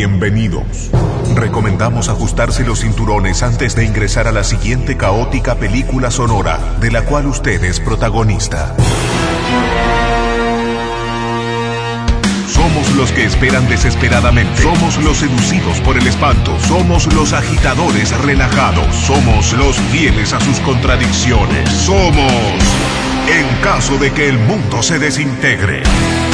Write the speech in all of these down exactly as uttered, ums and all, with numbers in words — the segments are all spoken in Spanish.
bienvenidos. Recomendamos ajustarse los cinturones antes de ingresar a la siguiente caótica película sonora, de la cual usted es protagonista. Somos los que esperan desesperadamente. Somos los seducidos por el espanto. Somos los agitadores relajados. Somos los fieles a sus contradicciones. Somos En caso de que el mundo se desintegre.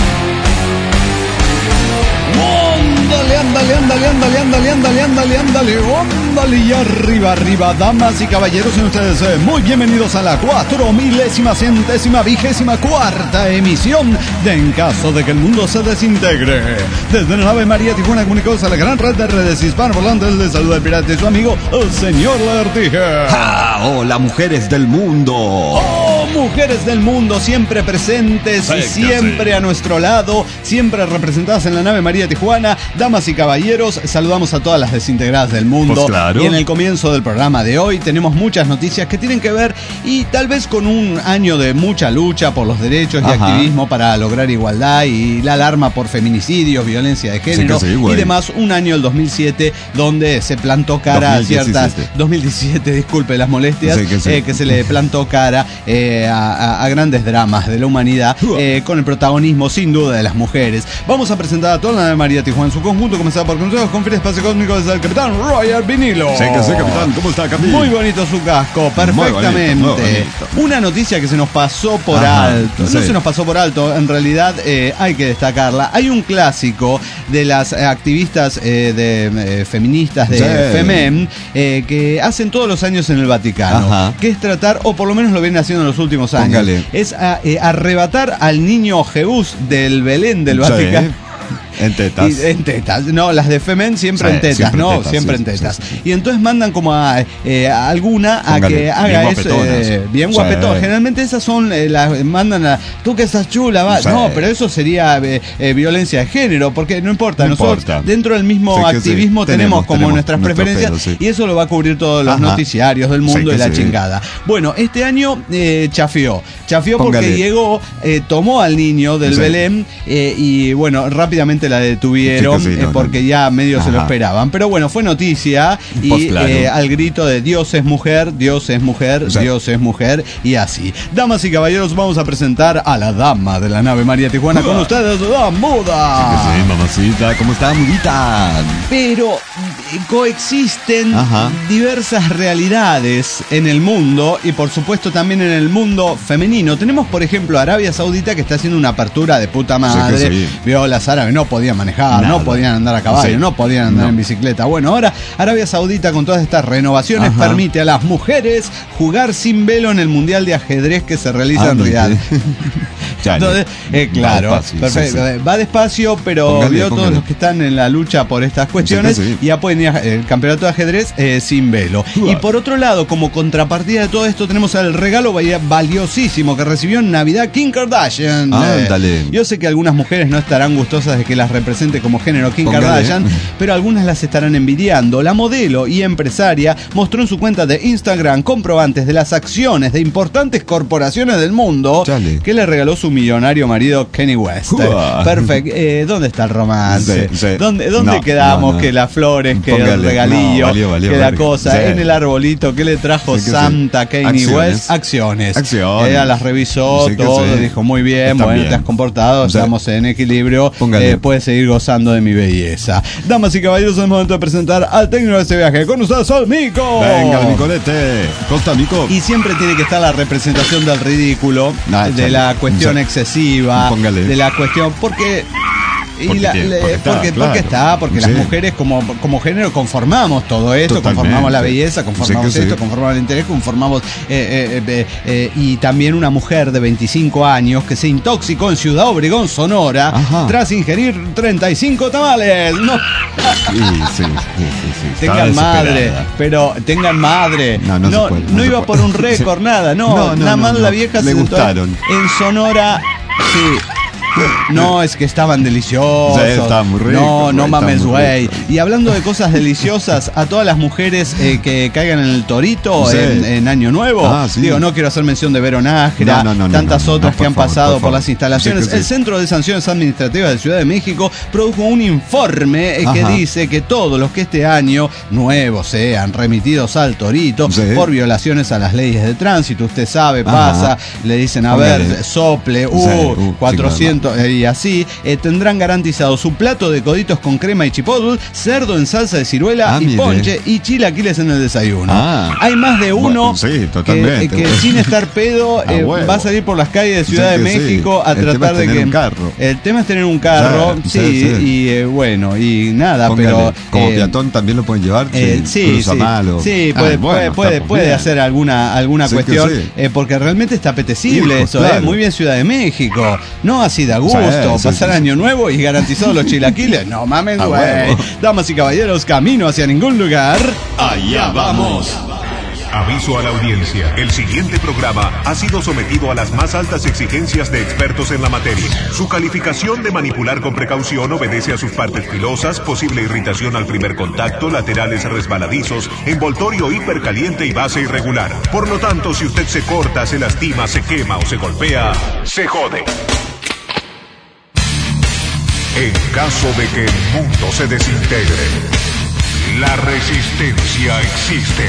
Ándale, ándale, ándale, ándale, ándale, ándale, ándale, ándale, ándale, y arriba, arriba, damas y caballeros, sean ustedes eh, muy bienvenidos a la cuatro milésima, centésima, vigésima, cuarta emisión de En caso de que el mundo se desintegre. Desde la nave María Tijuana, comunicados a la gran red de redes hispanoparlantes, les saluda el pirata y su amigo, el señor Lagartija. ¡Ah! ¡Hola, mujeres del mundo! ¡Oh, mujeres del mundo! Siempre presentes Sí, y que siempre sí. a nuestro lado, siempre representadas en la nave María Tijuana. Damas y caballeros, saludamos a todas las desintegradas del mundo. Pues claro. Y en el comienzo del programa de hoy tenemos muchas noticias que tienen que ver y tal vez con un año de mucha lucha por los derechos y Ajá. activismo para lograr igualdad y la alarma por feminicidios, violencia de género Sí que sí, güey. y demás. Un año, el dos mil siete, donde se plantó cara dos mil diecisiete. a ciertas... dos mil diecisiete, disculpe las molestias, Sí que sí. eh, que se le plantó cara eh, a, a- a grandes dramas de la humanidad, eh, con el protagonismo sin duda de las mujeres. Vamos a presentar a toda la nave María Tijuana en su conjunto, comenzada por consejos con fin espacio cósmico desde el capitán Roger Vinilo. Sí que sí, capitán. ¿Cómo está, capitán? Muy bonito su casco, perfectamente. Muy bonito, muy bonito. Una noticia que se nos pasó por Ajá, alto. sí. No se nos pasó por alto, en realidad eh, hay que destacarla. Hay un clásico de las eh, activistas eh, de, eh, feministas de Sí. FEMEN eh, que hacen todos los años en el Vaticano. Ajá. Que es tratar, o por lo menos lo vienen haciendo en los últimos años, Póngale. es a- eh, arrebatar al niño Jebús del Belén del Sí. Vaticano. En tetas. Y en tetas, no, las de Femen siempre Sí, en tetas, siempre en ¿no? tetas, siempre sí, en tetas. sí, sí, sí. Y entonces mandan como a, eh, a alguna a Póngale, que bien haga eso. guapetonas. eh, bien Sí. guapetón. Generalmente esas son eh, las mandan a tú que estás chula, va. Sí. No, pero eso sería eh, eh, violencia de género, porque no importa, No nosotros importa. dentro del mismo Sí que sí. activismo tenemos, Tenemos, como tenemos nuestras nuestro preferencias pedo, sí. y eso lo va a cubrir todos los Ajá. noticiarios del mundo Sí que y la sí. chingada. Bueno, este año eh, chafió. Chafió porque Póngale. llegó, eh, tomó al niño del Sí. Belén eh, y bueno, rápidamente la detuvieron Sí que sí, eh, no, porque no. ya medio se lo Ajá. esperaban. Pero bueno, fue noticia y Pues claro. eh, al grito de Dios es mujer, Dios es mujer, Sí. Dios es mujer y así. Damas y caballeros, vamos a presentar a la dama de la nave María Tijuana con ustedes, la muda. Sí, mamacita. ¿Cómo está, mudita? Pero eh, coexisten Ajá. diversas realidades en el mundo y por supuesto también en el mundo femenino. Tenemos por ejemplo Arabia Saudita que está haciendo una apertura de puta madre. Sí que sí. Vio, las árabes no podían manejar, Nada. no podían andar a caballo, Sí. no podían andar No. en bicicleta. Bueno, ahora Arabia Saudita con todas estas renovaciones Ajá. permite a las mujeres jugar sin velo en el mundial de ajedrez que se realiza Ah, en no, Riyadh. Chale. Entonces, eh, claro, Va despacio, perfecto. sí, sí. Va despacio, pero Póngale, vio todos póngale. los que están en la lucha por estas cuestiones Sí, sí. y ya pueden ir al campeonato de ajedrez eh, sin velo. Uah. Y por otro lado, como contrapartida de todo esto, tenemos el regalo va- valiosísimo que recibió en Navidad Kim Kardashian. Eh, Ándale. yo sé que algunas mujeres no estarán gustosas de que las represente como género Kim Póngale. Kardashian, pero algunas las estarán envidiando. La modelo y empresaria mostró en su cuenta de Instagram comprobantes de las acciones de importantes corporaciones del mundo Chale. que le regaló su millonario marido Kanye West. Uah. Perfecto. Eh, ¿Dónde está el romance? Sí, sí. ¿Dónde, dónde No, quedamos? no, no. Que las flores, que Póngale. el regalillo, No, valió, valió, que la valió. cosa. Sí. En el arbolito, ¿qué le trajo Sí que sí. Santa Kanye Acciones. West? Acciones. Acciones. Ella las revisó, Sí que todo, sí. dijo muy bien, Está bueno, bien. te has comportado, Sí. estamos en equilibrio, Póngale. eh, puedes seguir gozando de mi belleza. Damas y caballeros, es el momento de presentar al técnico de este viaje. Con ustedes, Sol Mico. Venga, Nicolete. Costa, Mico. Y siempre tiene que estar la representación del ridículo, Ah, de chale. la cuestión Sí. excesiva, Póngale. de la cuestión, porque... Y Porque la- tiene- le- porque está, porque, claro. porque está, porque Sí. las mujeres como, como género conformamos todo esto, Totalmente. conformamos la belleza, conformamos Sí que sí. esto, conformamos el interés, conformamos... eh, eh, eh, eh, y también una mujer de veinticinco años que se intoxicó en Ciudad Obregón, Sonora, Ajá. tras ingerir treinta y cinco tamales. No, Sí, sí, sí, sí, sí. Estaba tengan madre, desesperada. pero tengan madre. No, no se puede, no no se iba puede. por un récord, nada, no, No, no, nada no, más no. la vieja Le se sentó gustaron. en Sonora, sí. No, es que estaban deliciosos. Sí, estaban muy ricos. No, no güey, mames, estaban muy güey. ricos. Y hablando de cosas deliciosas, a todas las mujeres eh, que caigan en el Torito Sí. en, en Año Nuevo, Ah, sí. digo, no quiero hacer mención de Vero Nájera, No, no, no, tantas no, no, otras no, que por han favor, pasado por por, favor. las instalaciones. Sí que sí. El Centro de Sanciones Administrativas de Ciudad de México produjo un informe eh, que Ajá. dice que todos los que este año nuevo sean remitidos al Torito Sí. por violaciones a las leyes de tránsito, usted sabe, Ajá. pasa, le dicen, a Póngale. ver, sople, uh, Sí, uh, cuatrocientos eh, y así, eh, tendrán garantizado su plato de coditos con crema y chipotle, cerdo en salsa de ciruela Ah, y mire. ponche y chilaquiles en el desayuno. Ah. Hay más de uno Bueno, sí, que, totalmente. que sin estar pedo A eh, huevo. va a salir por las calles de Ciudad Sí de que sí. México a El tema tratar es de tener que... un carro. El tema es tener un carro, Sí, sí, sí, sí. y eh, bueno, y nada, Póngale, pero... como eh, peatón también lo pueden llevar. eh, si sí, cruza sí, mal o- sí, Ah, puede, bueno, puede, puede, estamos puede bien. hacer alguna, alguna Sí que cuestión, sí. eh, porque realmente está apetecible Hijo, eso, claro. ¿eh? Muy bien Ciudad de México, no así de a gusto, Sí, sí, pasar sí, sí. Año Nuevo y garantizados los chilaquiles, no mames, A güey. huevo. Damas y caballeros, camino hacia ningún lugar, allá vamos. Aviso a la audiencia. El siguiente programa ha sido sometido a las más altas exigencias de expertos en la materia. Su calificación de manipular con precaución obedece a sus partes filosas, posible irritación al primer contacto, laterales resbaladizos, envoltorio hipercaliente y base irregular. Por lo tanto, si usted se corta, se lastima, se quema o se golpea, se jode. En caso de que el mundo se desintegre, la resistencia existe.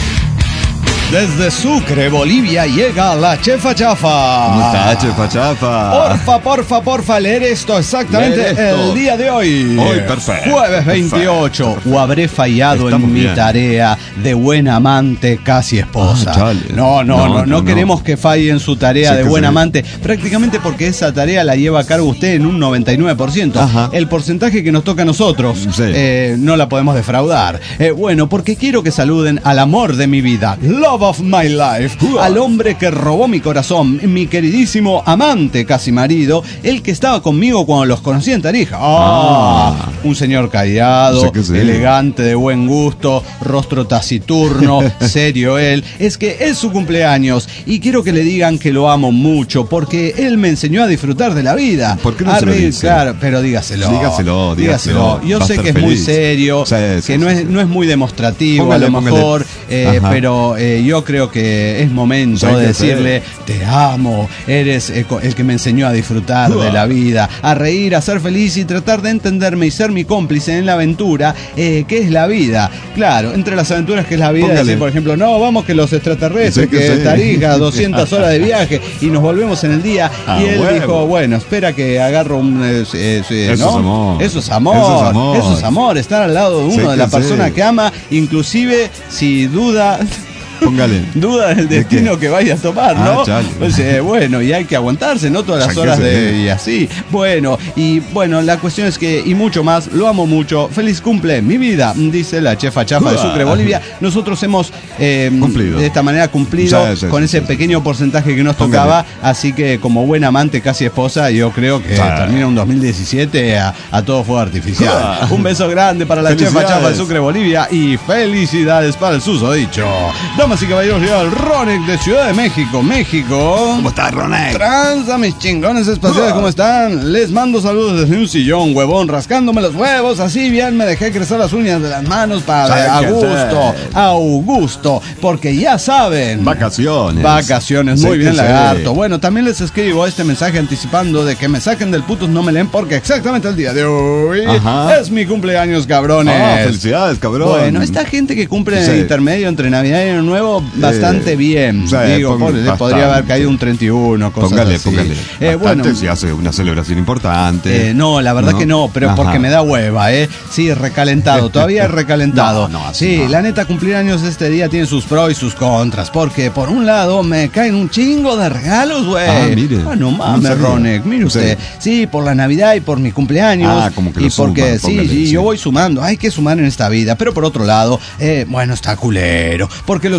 Desde Sucre, Bolivia, llega la Chefa Chafa. ¿Cómo está, Chefa Chafa? Porfa, porfa, porfa, leer esto exactamente Leer esto. el día de hoy. Hoy, perfecto. Jueves veintiocho. Perfecto. O habré fallado Estamos en mi bien. tarea de buena amante, casi esposa. Ah, chale. no, no, no, No, no, no, no. queremos que falle en su tarea Sí de que buen sí. amante, prácticamente porque esa tarea la lleva a cargo usted en un noventa y nueve por ciento. Ajá. El porcentaje que nos toca a nosotros Sí. eh, no la podemos defraudar. Eh, bueno, porque quiero que saluden al amor de mi vida, love of my life, al hombre que robó mi corazón, mi queridísimo amante, casi marido, el que estaba conmigo cuando los conocí en Tarija. Ah, Ah. un señor callado, Sí que sí. elegante, de buen gusto, rostro taciturno, serio él. Es que es su cumpleaños y quiero que le digan que lo amo mucho porque él me enseñó a disfrutar de la vida. ¿Por qué no a se lo reír, dice? Claro, pero dígaselo. Dígaselo, dígaselo. Yo Va a sé estar que es muy feliz. serio, Sí, sí, que no, sí, es, sí. no es muy demostrativo Póngale, a lo póngale. mejor, eh, Ajá. pero eh, yo creo que es momento Sí, de que decirle, te amo, eres eh, co- el que me enseñó a disfrutar de la vida, a reír, a ser feliz y tratar de entenderme y ser mi cómplice en la aventura, eh, que es la vida. Claro, entre las aventuras que es la vida, Póngale. decir, por ejemplo, no, vamos que los extraterrestres, Sí, que que sí. Tarija, doscientas horas de viaje y nos volvemos en el día. Ah, y él huevo. dijo, bueno, espera que agarro un... eh, eh, eh, Eso ¿no? es amor. Eso es amor. Eso es amor. Eso es amor, estar al lado de uno, Sí de que la sí. persona que ama, inclusive si duda... Póngale. Duda del ¿De destino qué? que vaya a tomar, ¿no? Ah, chale. Pues, eh, bueno, y hay que aguantarse, ¿no? Todas las Ya que horas se de ve. y así. Bueno, y bueno, la cuestión es que, y mucho más, lo amo mucho. Feliz cumple, mi vida, dice la Chefa Chafa de Sucre, Bolivia. Nosotros hemos eh, Cumplido. de esta manera cumplido Sí, sí, con sí, ese sí. pequeño porcentaje que nos Póngale. tocaba, así que como buen amante, casi esposa, yo creo que Sí. termina un dos mil diecisiete a, a todo fuego artificial. Ah. Un beso grande para la Chefa Felicidades. Chafa de Sucre, Bolivia y felicidades para el susodicho. Damas y caballeros, llega el Ronek de Ciudad de México, México. ¿Cómo está, Ronek? Tranza, mis chingones espaciales, ¿cómo están? Les mando saludos desde un sillón, huevón, rascándome los huevos, así bien me dejé crecer las uñas de las manos para a ¿Sabe qué gusto, hacer? a gusto, porque ya saben. Vacaciones. Vacaciones, Sí muy que bien, sí. lagarto. Bueno, también les escribo este mensaje anticipando de que me saquen del putos no me leen porque exactamente el día de hoy Ajá. es mi cumpleaños, cabrones. Ah, felicidades, cabrón. Bueno, esta gente que cumple en Sí. el intermedio entre Navidad y Año Nuevo, bastante bien. sí, Digo, pon- por- le bastante. podría haber caído un treinta y uno, cosas Póngale, así. póngale. Eh, bueno, Bastante si hace una celebración importante. eh, no, la verdad ¿No? que no, pero Ajá. porque me da hueva, ¿eh? Sí, recalentado, todavía recalentado. No, no, así sí, no. la neta, cumplir años este día tiene sus pros y sus contras, porque por un lado me caen un chingo de regalos, güey. Ah, mire. Ah, no No mames, sabía. Ronek, mire Sí. usted. Sí, por la Navidad y por mi cumpleaños. Ah, como que y lo porque suman, sí, póngale, sí, sí. yo voy sumando, hay que sumar en esta vida, pero por otro lado, eh, bueno, está culero, porque los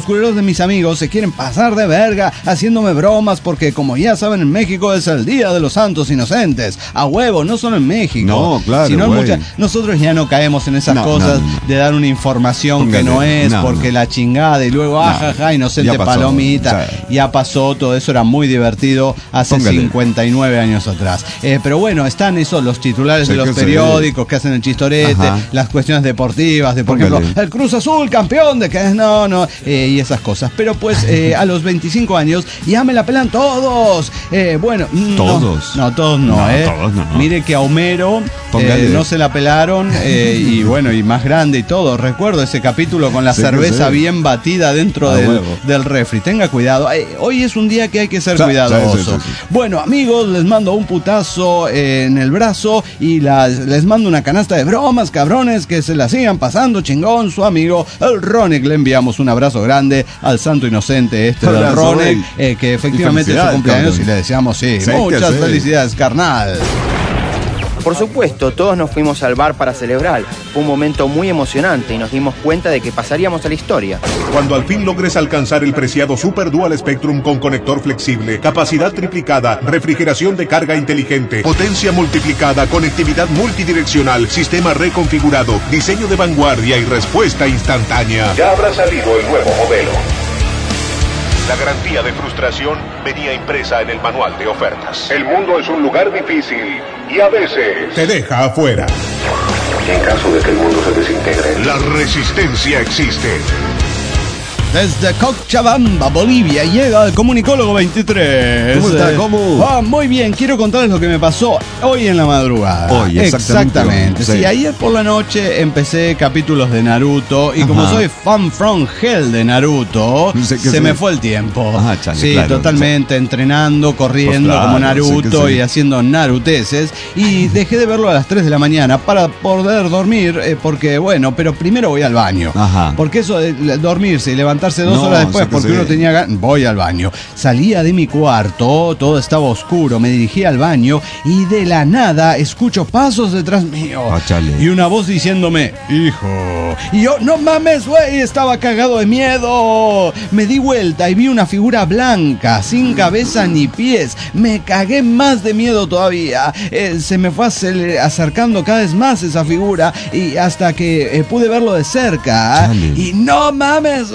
culeros de mis amigos se quieren pasar de verga haciéndome bromas porque, como ya saben, en México es el Día de los Santos Inocentes. A huevo, no solo en México. No, claro, sino en güey. muchas. Nosotros ya no caemos en esas No, cosas no, no. de dar una información Póngale, que no es, no, porque no. la chingada y luego, ah, No, jaja, inocente ya pasó, palomita. sí. Ya pasó, todo eso era muy divertido hace Póngale. cincuenta y nueve años atrás. Eh, pero bueno, están esos, los titulares Sí, de los que sí. periódicos que hacen el chistorete, Ajá. las cuestiones deportivas, de por Póngale. ejemplo, el Cruz Azul campeón de que no, no, eh, y esas cosas. Pero pues eh, a los veinticinco años ya me la pelan todos. Eh, bueno, no, ¿Todos? No, todos no, No, eh. todos no. Mire que a Homero Póngale. eh, no se la pelaron eh, y bueno, y más grande y todo. Recuerdo ese capítulo con la Sí, que cerveza sí. bien batida dentro A del, huevo. del refri. Tenga cuidado. Eh, hoy es un día que hay que ser Sí, cuidadoso. sí, sí, sí, sí. Bueno, amigos, les mando un putazo eh, en el brazo y las- les mando una canasta de bromas, cabrones, que se la sigan pasando chingón. Su amigo, el Ronick. Le enviamos un abrazo grande al santo inocente este del Abrazo, Ronick, güey. eh, que efectivamente es su felicidades, cumpleaños cabrón. y le deseamos, sí, Sí, que muchas sí. felicidades, carnal. Por supuesto, todos nos fuimos al bar para celebrar. Fue un momento muy emocionante y nos dimos cuenta de que pasaríamos a la historia. Cuando al fin logres alcanzar el preciado Super Dual Spectrum con conector flexible, capacidad triplicada, refrigeración de carga inteligente, potencia multiplicada, conectividad multidireccional, sistema reconfigurado, diseño de vanguardia y respuesta instantánea. Ya habrá salido el nuevo modelo. La garantía de frustración venía impresa en el manual de ofertas. El mundo es un lugar difícil y a veces te deja afuera. En caso de que el mundo se desintegre, La resistencia existe. Desde Cochabamba, Bolivia, llega el Comunicólogo veintitrés. ¿Cómo está? Eh, ¿Cómo? Ah, muy bien, quiero contarles lo que me pasó hoy en la madrugada. Hoy, exactamente. Exactamente. Sí. Sí. ayer por la noche empecé capítulos de Naruto y como Ajá. soy fan from hell de Naruto, Sí, que se sí. me fue el tiempo. Ajá, chale, sí, claro. totalmente, entrenando, corriendo Pues claro, como sí Naruto que sí. y haciendo naruteses. Y dejé de verlo a las tres de la mañana para poder dormir, eh, porque bueno, pero primero voy al baño. Ajá. Porque eso de dormirse y levantarse dos No, horas después, sí que porque sí. uno tenía ganas, voy al baño. Salía de mi cuarto, todo estaba oscuro, me dirigí al baño y de la nada escucho pasos detrás mío. Ah, chale. Y una voz diciéndome, hijo. Y yo, no mames, güey, estaba cagado de miedo. Me di vuelta y vi una figura blanca, sin cabeza ni pies. Me cagué más de miedo todavía. Eh, se me fue acele- acercando cada vez más esa figura y hasta que eh, pude verlo de cerca. Chale. Y no mames.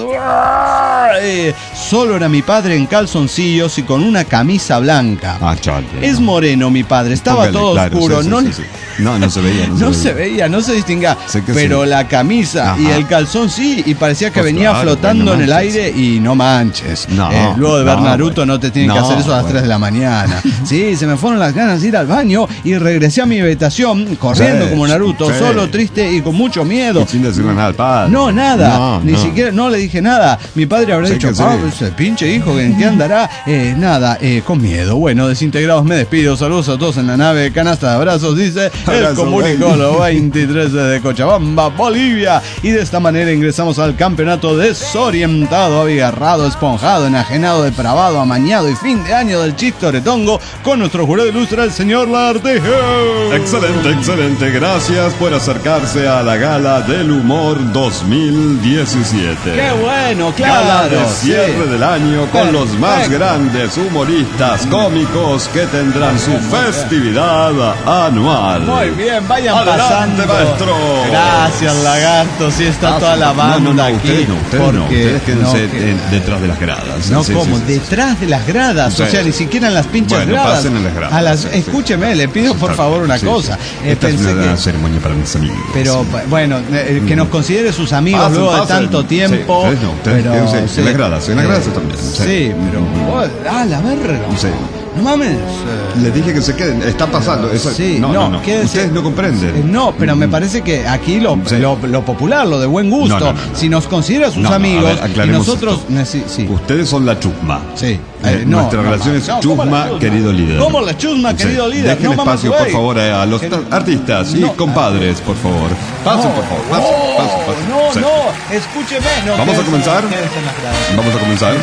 Eh, solo era mi padre en calzoncillos y con una camisa blanca. Ah, chale. Es moreno mi padre, estaba Póngale, todo claro, oscuro. sí, sí, no, sí, sí. no, no se veía. No, no se veía, no se distinguía. Sé que Pero sí. la camisa Ajá. y el calzón sí, y parecía que Pues venía claro, flotando pues en no el manches. aire y no manches. No, Eh, luego de ver no, Naruto güey. no te tienen que No, hacer eso a las güey. tres de la mañana. Sí, se me fueron las ganas de ir al baño y regresé a mi habitación corriendo Sí, como Naruto, sí. solo, triste y con mucho miedo. Y sin decirle nada al padre. No, nada, No, ni no. siquiera, no le dije nada. Mi padre habrá Sí dicho, que sí. "Ah, ese pinche hijo, ¿en qué andará? Eh, nada, eh, con miedo. Bueno, desintegrados, me despido. Saludos a todos en la nave. Canasta de abrazos, dice el Abrazo, Comunicólogo veintitrés desde Cochabamba, Bolivia. Y de esta manera ingresamos al campeonato desorientado, abigarrado, esponjado, enajenado, depravado, amañado y fin de año del Chistoretongo con nuestro jurado ilustre, el señor Lartejo. Excelente, excelente. Gracias por acercarse a la Gala del Humor dos mil diecisiete. ¡Qué bueno, Gala claro! de cierre sí. del año con los más Perfecto. grandes humoristas cómicos que tendrán su festividad anual. Muy bien, vayan Adelante, pasando. maestro. Gracias, lagarto. Sí está toda la banda no, no, no, aquí. ustedes no, ustedes no. porque Ustedes quédense no, que- en- detrás de las gradas. No, Sí, como sí, sí, sí. detrás de las gradas, o Sí. sea, ni siquiera en las pinches Bueno, gradas. pasen en las gradas, A las, sí, sí. escúcheme, le pido Sí, por está favor bien, una sí, cosa. sí. Eh, Esta es pensé una que- ceremonia para mis amigos. pero Sí. bueno, eh, que nos considere sus amigos Pasen, luego de pasen. tanto tiempo. Sí, ustedes no, ustedes pero, quédense en sí. las gradas, en las Eh, gradas también, sí. Sí, pero. oh, ah, la verga. Sí. No mames. eh, Les dije que se queden, está pasando. Eso, Sí, no, no, no. quédense- Ustedes no Eh, comprenden. No, pero me parece que aquí lo, Sí. lo, lo popular, lo de buen gusto, No, no, no, no. si nos considera sus No, no, a amigos ver, y aclaremos nosotros. esto. neci- sí, Ustedes son la chusma. sí. Eh, no, nuestra no, relación no, es no, ¿cómo la chusma, querido líder. ¿Cómo la chusma, Sí. querido líder? Dejen No mames, espacio, güey. por favor, a los Que- ta- artistas y No. compadres, por favor. Pasen, por favor. Pasen, no, pasen, pasen. no, Sí. no, escúcheme. No, ¿Vamos a quédense- comenzar? quédense en las gradas. Vamos a comenzar.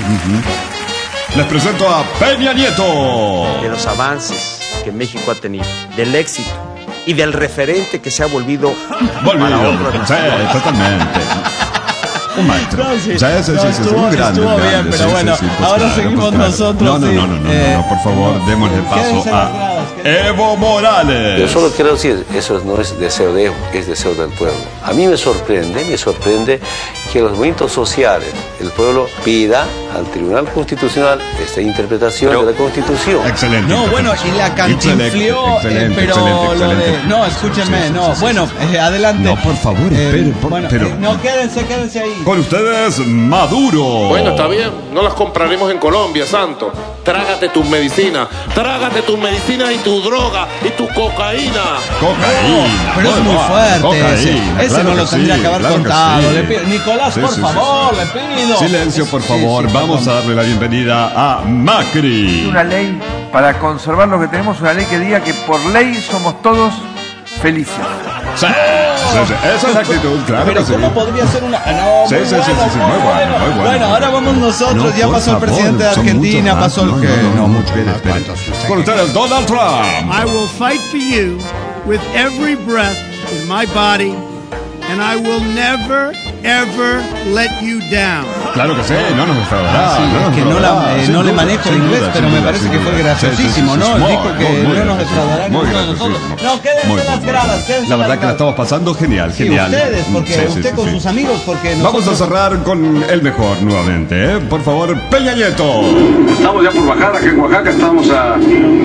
Ujú. Les presento a Peña Nieto. de los avances que México ha tenido, del éxito y del referente que se ha volvido para Volvido. otras Sí, naciones. totalmente. Un maestro. No, sí. Sí, sí, sí, No, sí, estuvo, un grande, estuvo un grande. bien, pero Sí, bueno, sí, sí, pues ahora claro, seguimos pues claro. nosotros. No, no, sí. no, no, no, Eh, no, por favor, démosle paso quédense en las a gradas, quédense. Evo Morales. Yo solo quiero decir, eso no es deseo de Evo, es deseo del pueblo. A mí me sorprende, me sorprende que los movimientos sociales, el pueblo pida al Tribunal Constitucional esta interpretación Pero- de la Constitución. Excelente. No, bueno, y la cantinflió, Excelente, eh, excelente, pero excelente, lo de... excelente. No, escúchenme, Sí, sí, no. sí, sí, bueno, sí. eh, adelante. No, por favor, Eh, espere, por- bueno, pero- eh, no, quédense, quédense ahí. Con ustedes, Maduro. Bueno, está bien, no las compraremos en Colombia, santo. Trágate tus medicinas, trágate tus medicinas y tu droga y tu cocaína. Cocaína. Pero es Bueno, muy fuerte cocaína, ese. Ese claro no que lo tendría sí, que haber claro que contado. sí. Le pido- Nicolás, Sí, por sí, sí, favor, sí. le pido. Silencio, por Sí, favor. sí, Vamos perdón. a darle la bienvenida a Macri. Una ley para conservar lo que tenemos, una ley que diga que por ley somos todos felices. Sí, sí, sí. Esa es la actitud, claro Pero que sí. ¿cómo podría ser una...? Ah, no, Sí, muy sí, sí, bueno, sí, sí, muy bueno, muy bueno. Bueno, ahora vamos nosotros. No, ya por pasó el favor, presidente de son Argentina, muchos más. pasó el No, que... no, no, no, mucho espere, más. espere. ¿Cuántos? Con ustedes, Donald Trump. I will fight for you with every breath in my body, and I will never, ever let you down. Claro que sí, no nos defraudará. Ah, sí, no es nos que no, la- defraudará, eh, sin no le duda, manejo sin el inglés, duda, pero sin me duda, parece sin que duda. fue graciosísimo, Sí, sí, sí, ¿no? sí, Dijo muy, que muy no nos graciosísimo, defraudará muy ninguno de nosotros. graciosísimo. No, quédense Muy, en las muy, gradas, muy. quédense La en verdad las que la gradas. estamos pasando genial, Sí, genial. ustedes, porque Sí, sí, usted sí, con sí. sus amigos, porque Vamos a nosotros... cerrar con el mejor nuevamente, ¿eh? Por favor, Peña Nieto. Estamos ya por bajar, acá en Oaxaca estamos a, a,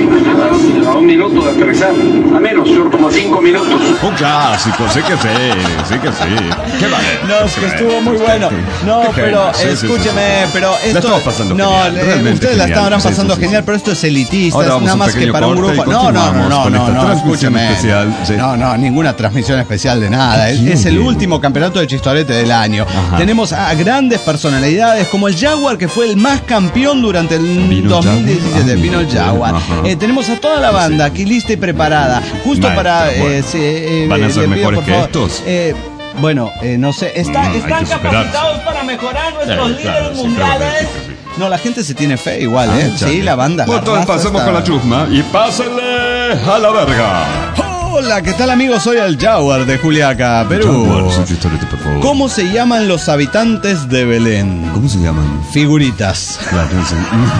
a un minuto de aterrizar, a menos, yo como cinco minutos. Un clásico, sí que sí, sí que sí. ¿Qué vale? No, es que estuvo muy bueno. No, Qué pero genio, sí, sí, sí, escúcheme, sí. pero La esto... estamos pasando no, genial, eh, realmente ustedes la genial, estarán sí, pasando sí, sí. genial, pero esto es elitista, Ahora es vamos nada a un más que pequeño para un corte y grupo. No, no, no, continuamos no, con no, esta no, transmisión escúcheme. especial, sí. No, no, ninguna transmisión especial de nada. Es, ¿Quién es el viene? último campeonato de Chistorete del año. Ajá. Tenemos a grandes personalidades como el Jaguar, que fue el más campeón durante el ¿Vino dos mil diecisiete. Jaguar? Ah, Vino el mire, Jaguar. ajá. Eh, tenemos a toda la banda aquí lista y preparada. Justo Maestro, para... eh, bueno. sí, eh, ¿Van a le ser pido, mejores por que favor, estos? eh, bueno, eh, no sé, está- Mm, hay están que superarse. capacitados para mejorar nuestros Eh, claro, líderes sí, mundiales. creo que sí, sí. No, la gente se tiene fe igual, Ah, ¿eh? chale. Sí, la banda. Bueno, la entonces raza pasemos está- con la chusma y pásenle a la verga. Hola, ¿qué tal, amigos? Soy el Jaguar de Juliaca, Perú. Jaguar, su chistorete, por favor. ¿Cómo se llaman los habitantes de Belén? ¿Cómo se llaman? Figuritas. Claro, sí.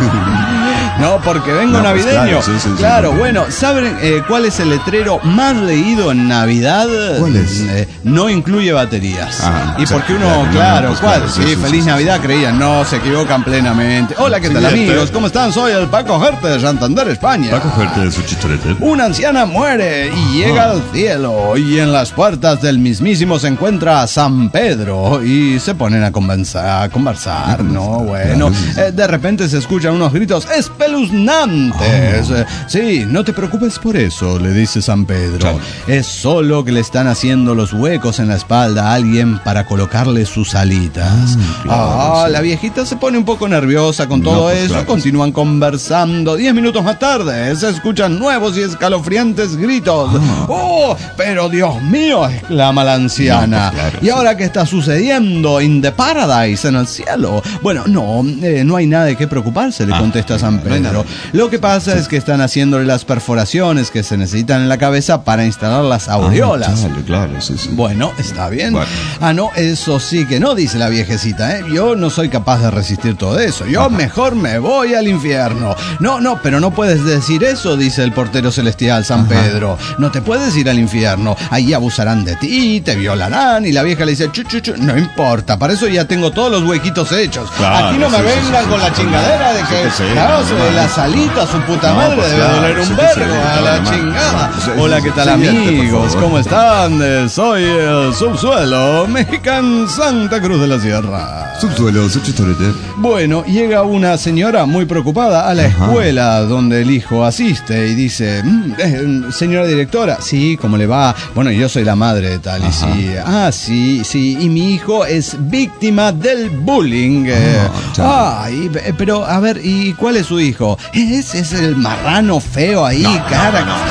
No, porque vengo No, pues navideño. claro, sí, sí, sí. Claro, bueno, ¿saben eh, cuál es el letrero más leído en Navidad? ¿Cuál es? Eh, no incluye baterías. Ah, y o sea, porque uno, claro, no, claro, pues ¿cuál? claro, sí, sí, sí, feliz sí, Navidad creían. No, se equivocan plenamente. Hola, ¿qué tal, Siguiente. amigos? ¿Cómo están? Soy el Paco Gerte de Santander, España. Va a cogerte de su chistorete. Una anciana muere y llega Ah. al cielo, y en las puertas del mismísimo se encuentra a San Pedro y se ponen a conversar, a conversar, ¿no? Bueno, eh, de repente se escuchan unos gritos espeluznantes. Eh, Sí, no te preocupes por eso, le dice San Pedro. Claro. Es solo que le están haciendo los huecos en la espalda a alguien para colocarle sus alitas. claro, Ah, sí. la viejita se pone un poco nerviosa con No, todo pues, eso, claro. continúan conversando. Diez minutos más tarde se escuchan nuevos y escalofriantes gritos. ¡Oh! Pero Dios mío, exclama la anciana. No, pues, claro, ¿Y sí. ahora qué está sucediendo? In the paradise, en el cielo. Bueno, no, eh, no hay nada de qué preocuparse, le Ah, contesta San no hay Pedro. nada. Lo que pasa es que están haciéndole las perforaciones que se necesitan en la cabeza para instalar las aureolas. Ah, claro, claro, sí, sí. Bueno, está bien. Bueno. Ah, no, eso sí que no, dice la viejecita, ¿eh? Yo no soy capaz de resistir todo eso. Yo Ajá. mejor me voy al infierno. No, no, pero no puedes decir eso, dice el portero celestial San Pedro. No te puedes ir al infierno. Ahí abusarán de ti, te violarán. Y la vieja le dice, chu, chu, chu, no importa, para eso ya tengo todos los huequitos hechos. Claro, Aquí no me sí, sí, vengan sí, con sí, la sí, chingadera de sí, que, que sí, claro, no, se no, de no. la salita, su puta No, madre, pues debe claro, doler un sí que vergo, sí, a no, la no, no. chingada. Sí, Hola, sí, ¿qué tal, siguiente, por amigos? favor. ¿Cómo están? Eh, Soy el subsuelo mexicano Santa Cruz de la Sierra. Subsuelo, su chistorete. Bueno, llega una señora muy preocupada a la Ajá. escuela donde el hijo asiste y dice, "Mm, eh, señora directora, sí, ¿cómo le va? Bueno, yo soy la madre de tal, y Ajá. sí, ah, sí, sí, y mi hijo es víctima del bullying. eh. Ah, chale. Ah, y- eh, pero a ver, ¿y cuál es su hijo? Ese es el marrano feo ahí, No, no, cara. no, ah,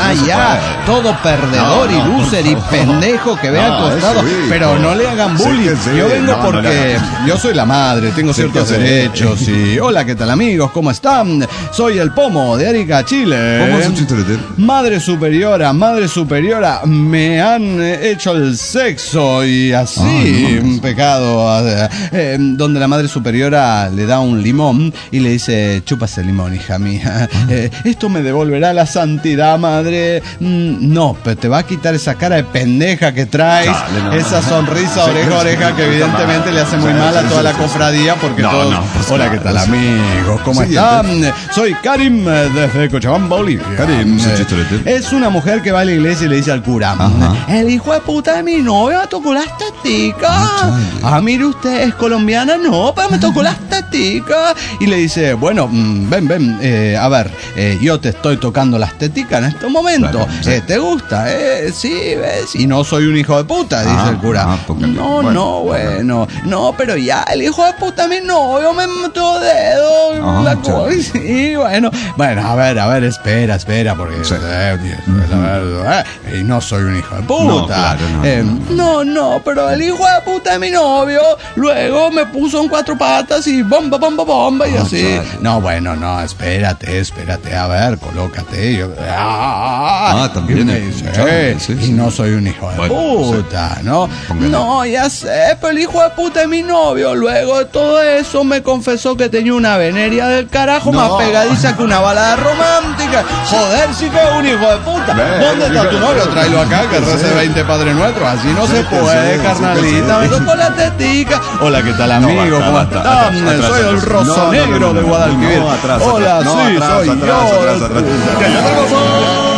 ya, no ya. Todo perdedor No, no, y loser por y favor. pendejo que ve No, acostado. eso sí, Pero no. no le hagan Sí bullying. que sí. Yo vengo No, no le porque hagan. yo soy la madre, tengo Sí ciertos que sí. derechos. Y hola, ¿qué tal, amigos? ¿Cómo están? Soy el Pomo de Arica, Chile. ¿Cómo es su chiste? Madre superiora, madre superiora, me han eh, hecho el sexo y así, Ah, no, un pecado, eh, eh, donde la madre superiora le da un limón y le dice, chupas el limón, hija mía, eh, esto me devolverá la santidad, madre. Mm, no, pero te va a quitar esa cara de pendeja que traes, Dale, no, esa no. sonrisa Sí, oreja a oreja que sí, evidentemente sí, le hace muy sí, mal a sí, toda sí, la sí, cofradía porque No, todos... no, pues Hola, ¿qué claro, tal, sí. amigos? ¿Cómo Siguiente. están? Soy Karim eh, desde Cochabamba, Bolivia. Karim, su Eh, chiste. Es una mujer que va a la iglesia y le dice al cura, Ajá. el hijo de puta de mi novio me tocó las teticas. Ah, mire usted, ¿es colombiana? No, pero me tocó las teticas. Y le dice, bueno, mm, ven, ven, eh, a ver, eh, yo te estoy tocando las teticas en este momento. Claro, sí. Eh, ¿Te gusta? Eh, sí, ves. Y no soy un hijo de puta, dice Ah, el cura. ah, póngale. no, Bueno, no, bueno. No, pero ya, el hijo de puta de mi novio me metió dedo. Ah, la sí. co- sí, bueno. Bueno, a ver, a ver, espera, espera, porque... Sí. eh, Dios, la verdad, eh, y no soy un hijo de puta. No, claro, no, Eh, no. no, no, pero el hijo de puta de mi novio luego me puso en cuatro patas y bomba, bomba, bomba y Ah, así. chale. No, bueno, no, espérate, espérate, a ver, colócate. Yo, ah, Ah, también y me es- dice, chale, eh, sí, y sí. no soy un hijo de Bueno, puta, ¿no? Póngale. No, ya sé, pero el hijo de puta de mi novio luego de todo eso me confesó que tenía una veneria del carajo No. más pegadiza que una balada romántica. Joder, sí que es un hijo de puta. Ve, ¿Dónde está hijo tu de novio? puta. Tráelo acá, que Sí, rece sí. veinte Padre Nuestro. Así no Sí, se que puede, sí, carnalita. sí que Me sí. tocó la tetica. Hola, ¿qué tal, amigo? basta, ¿Cómo basta, están? atrás, atrás, Soy el atrás. roso No, no, no, negro no, de no, Guadalquivir. no, atrás, Hola, atrás. No, sí, atrás, soy atrás, yo. atrás, atrás. Que yo tengo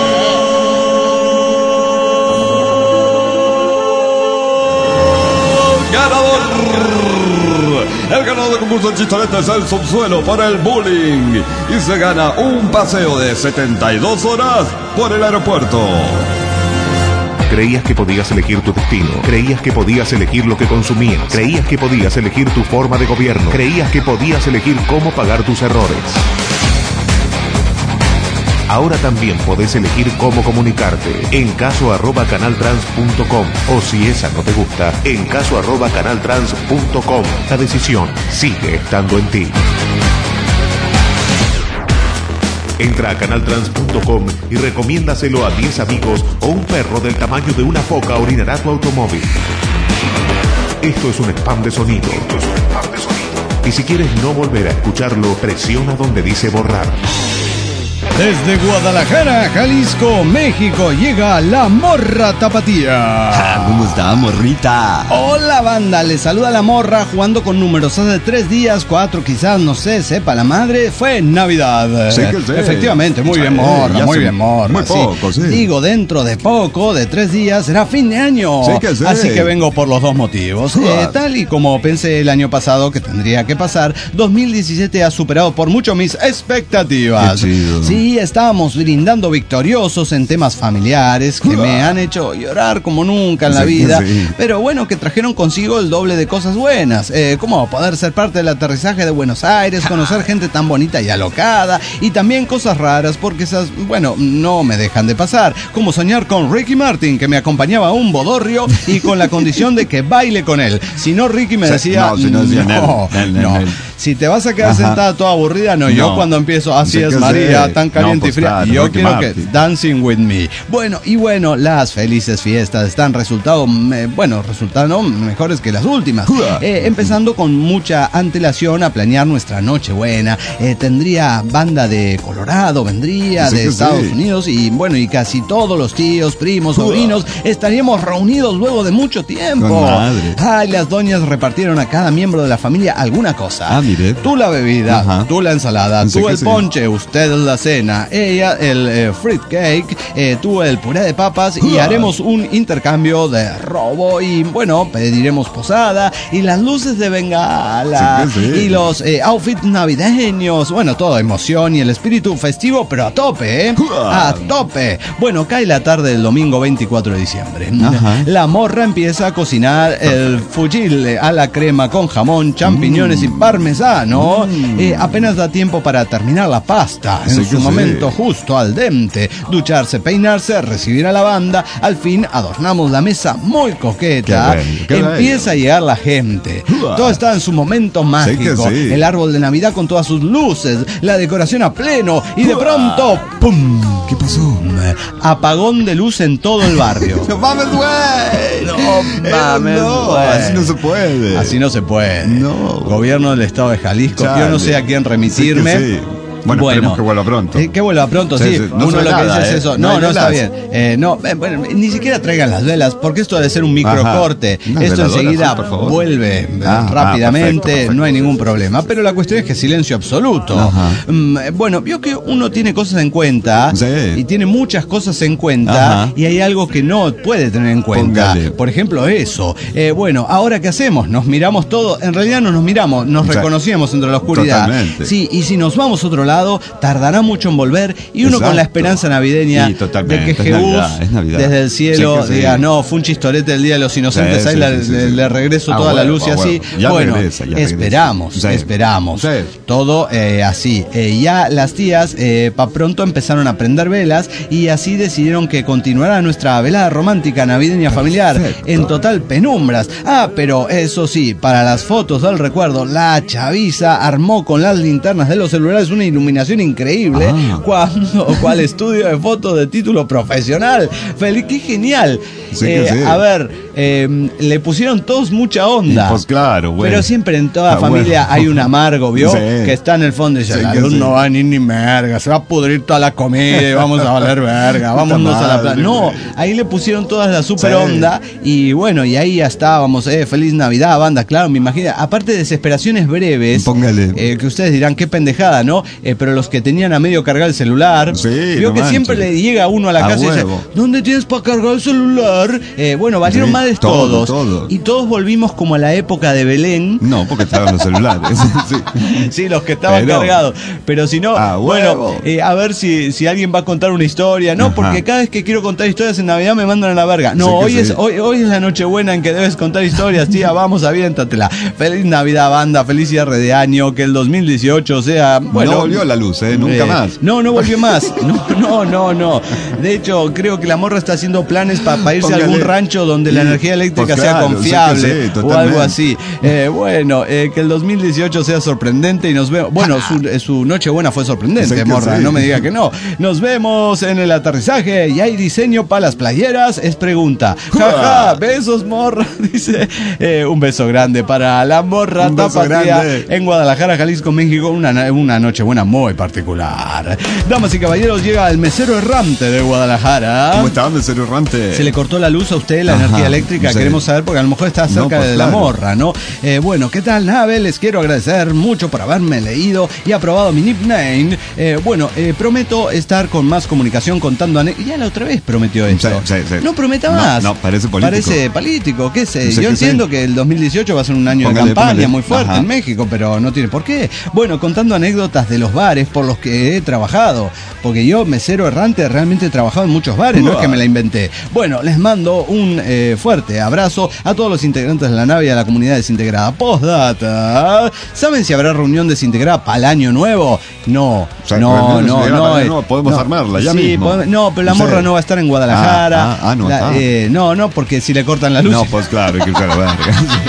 ¡Ganador! El ganador del concurso del chistorete es el subsuelo para el bullying y se gana un paseo de setenta y dos horas por el aeropuerto. Creías que podías elegir tu destino. Creías que podías elegir lo que consumías. Creías que podías elegir tu forma de gobierno. Creías que podías elegir cómo pagar tus errores. Ahora también podés elegir cómo comunicarte. En caso arroba canaltrans punto com. O si esa no te gusta, en caso arroba canaltrans punto com. La decisión sigue estando en ti. Entra a canaltrans punto com y recomiéndaselo a diez amigos o un perro del tamaño de una foca orinará tu automóvil. Esto es un spam de sonido. Esto es un spam de sonido. Y si quieres no volver a escucharlo, presiona donde dice borrar. Desde Guadalajara, Jalisco, México, llega la Morra Tapatía. ¿Cómo está, morrita? Hola, banda, les saluda la Morra jugando con números hace tres días, cuatro quizás, no sé, sepa la madre, fue Navidad. Sí que sí. Efectivamente, muy Sí, bien, Morra, ya muy hace bien, Morra. muy poco, sí. Digo, dentro de poco, de tres días, será fin de año. Sí que sí. Así que vengo por los dos motivos. Eh, tal y como pensé el año pasado que tendría que pasar, dos mil diecisiete ha superado por mucho mis expectativas. Qué chido. Sí, estábamos brindando victoriosos en temas familiares que me han hecho llorar como nunca en la Sí, vida, sí. pero bueno, que trajeron consigo el doble de cosas buenas, eh, como poder ser parte del aterrizaje de Buenos Aires, conocer gente tan bonita y alocada, y también cosas raras, porque esas, bueno, no me dejan de pasar, como soñar con Ricky Martin, que me acompañaba a un bodorrio y con la condición de que baile con él. Si no, Ricky me Sí, decía, no, si no decía, no, Nel, Nel, no. Nel. Si te vas a quedar Ajá. sentada toda aburrida, no, yo No. cuando empiezo, así Sí es que María, sí. tan caliente No, pues y fría, claro, yo Ricky quiero Martin. que Dancing with me. Bueno, y bueno, las felices fiestas están resultado, me- bueno, resultando mejores que las últimas. Eh, empezando con mucha antelación a planear nuestra Nochebuena. Eh, tendría banda de Colorado, vendría Sí de que Estados sí. Unidos y bueno, y casi todos los tíos, primos, sobrinos estaríamos reunidos luego de mucho tiempo. Con madre. Ay, las doñas repartieron a cada miembro de la familia alguna cosa. Ah, mire. Tú la bebida, Ajá. tú la ensalada, Sí tú que el sí. ponche, usted la cena, ella el eh, fruit cake, eh, tú el puré de papas y Ah. haremos un intercambio de robo y bueno, pediremos posada y las luces de bengala Sí que sí. y los eh, outfits navideños, bueno, todo emoción y el espíritu festivo, pero a tope, ¿eh? A tope. Bueno, cae la tarde del domingo veinticuatro de diciembre. Ajá. La morra empieza a cocinar el fusil a la crema con jamón, champiñones y parmesano. Eh, apenas da tiempo para terminar la pasta en Sí su que sí. momento justo, al dente. Ducharse, peinarse, recibir a la banda. Al fin adornamos la mesa muy coqueta. Qué bello, qué Empieza bello. a llegar la gente. Uah. Todo está en su momento mágico. Sí que sí. El árbol de Navidad con todas sus luces, la decoración a pleno y de pronto, ¡pum! ¿Qué pasó? Apagón de luz en todo el barrio. ¡No mames, güey! No mames, no, güey. así no se puede. Así no se puede. No. Gobierno del Estado de Jalisco. Chale. Yo no sé a quién remitirme. Sí que sí. Bueno, esperemos que vuelva pronto. Eh, que vuelva pronto, sí. Sí, sí. No Uno se ve lo que nada, dice es ¿eh? eso. No No, hay no, está velas. bien. Eh, no, eh, bueno, ni siquiera traigan las velas, porque esto debe ser un microcorte. Unas Esto veladoras, enseguida sí, por favor. vuelve eh, Ah, ah, rápidamente, perfecto, perfecto. no hay ningún problema. Pero la cuestión es que silencio absoluto. Ajá. Mm, eh, bueno, vio que uno tiene cosas en cuenta Sí. y tiene muchas cosas en cuenta Ajá. y hay algo que no puede tener en cuenta. Póngale. Por ejemplo, eso. Eh, bueno, ¿ahora qué hacemos? Nos miramos todo. En realidad no nos miramos, nos Sí. reconocíamos entre la oscuridad. Totalmente. Sí, y si nos vamos a otro lado, tardará mucho en volver. Y uno Exacto. con la esperanza navideña Sí, totalmente. de que Es Jesús Navidad, es Navidad. desde el cielo Sí que sí. diga, no, fue un chistorete el Día de los Inocentes, Sí, ahí sí, le, sí, sí, le- sí. le regreso A toda la huevo, luz y a así. huevo. Ya bueno, regresa, ya regresa. esperamos, Sí. esperamos. Sí. Todo eh, así. Eh, ya las tías eh, pa' pronto empezaron a prender velas y así decidieron que continuará nuestra velada romántica navideña familiar Perfecto. en total penumbras. Ah, pero eso sí, para las fotos del recuerdo, la chaviza armó con las linternas de los celulares una iluminación increíble. Ah. Cuando, cual estudio de fotos de título profesional. Feliz, qué genial. Sí que Eh, sí. A ver, eh, le pusieron todos mucha onda. Pues claro, güey. Pero siempre en toda Ah, familia bueno. hay un amargo, ¿vio? Sí. Que está en el fondo y dice, Sí la que luz sí. no va a ni ni merga, se va a pudrir toda la comida y vamos a valer verga, vámonos a la madre, plaza. No, güey. ahí le pusieron toda la super Sí. onda y bueno, y ahí ya estábamos, eh, feliz Navidad, banda, claro, me imagino. Aparte de desesperaciones breves, Póngale. eh, que ustedes dirán, qué pendejada, ¿no? Eh, pero los que tenían a medio cargar el celular, Sí, vio no que manches. siempre le llega uno a la A casa y dice, huevo. ¿dónde tienes para cargar el celular? Eh, bueno, valieron Sí, madres todo, todos. todo. Y todos volvimos como a la época de Belén. No, porque estaban los celulares. Sí. Sí, los que estaban Pero- cargados. Pero si no, Ah, bueno, huevo. eh, a ver si, si alguien va a contar una historia. No, Ajá. porque cada vez que quiero contar historias en Navidad me mandan a la verga. No, Sí que hoy, sí. es, hoy, hoy es la Nochebuena en que debes contar historias, tía. Vamos, aviéntatela. Feliz Navidad, banda. Feliz cierre de año. Que el dos mil dieciocho sea. Bueno, no volvió la luz, ¿eh? Nunca eh, más. No, no volvió más. No, no, no, no. De hecho, creo que la morra está haciendo planes para irse Póngale. a algún rancho donde la Sí, energía eléctrica pues sea claro, sí que confiable sí, o algo totalmente. así. Eh, bueno, eh, que el dos mil dieciocho sea sorprendente y nos vemos. Bueno, su, eh, su Nochebuena fue sorprendente, Sí que morra. sí. No me diga que no. Nos vemos en el aterrizaje y hay diseño para las playeras. Es pregunta. Jaja, besos, morra. Dice eh, un beso grande para la morra Un beso tapatía grande. en Guadalajara, Jalisco, México. Una, una Nochebuena muy particular. Damas y caballeros, llega el mesero errante de Guadalajara. ¿Cómo estaba, mesero errante? ¿Se le cortó la luz a usted, la Ajá, energía eléctrica? sí. Queremos saber porque a lo mejor está cerca No, pues de la claro. morra, ¿no? Eh, bueno, ¿qué tal, Nave? Les quiero agradecer mucho por haberme leído y aprobado mi nickname. Eh, bueno, eh, prometo estar con más comunicación contando anécdotas. Ya la otra vez prometió esto. Sí, sí, sí. No prometa No, más. no, parece político. Parece político, qué sé. Sí Yo que entiendo sí. que el dos mil dieciocho va a ser un año Póngale, de campaña póngale. muy fuerte Ajá. en México, pero no tiene por qué. Bueno, contando anécdotas de los bares por los que he trabajado, porque yo, mesero errante, realmente he trabajado en muchos bares, no es que me la inventé. Bueno, les mando un eh, fuerte abrazo a todos los integrantes de la nave y a la comunidad desintegrada. Postdata, ¿saben si habrá reunión desintegrada para el año nuevo? No, O sea, no, reunión no, desintegrada para no. el año eh, nuevo, podemos no. armarla ya Sí, mismo. podemos- no, pero la Sí. morra no va a estar en Guadalajara. Ah, ah, ah, no La- está. eh, no, no, porque si le cortan la luz. No, pues claro, hay que irse a la verga.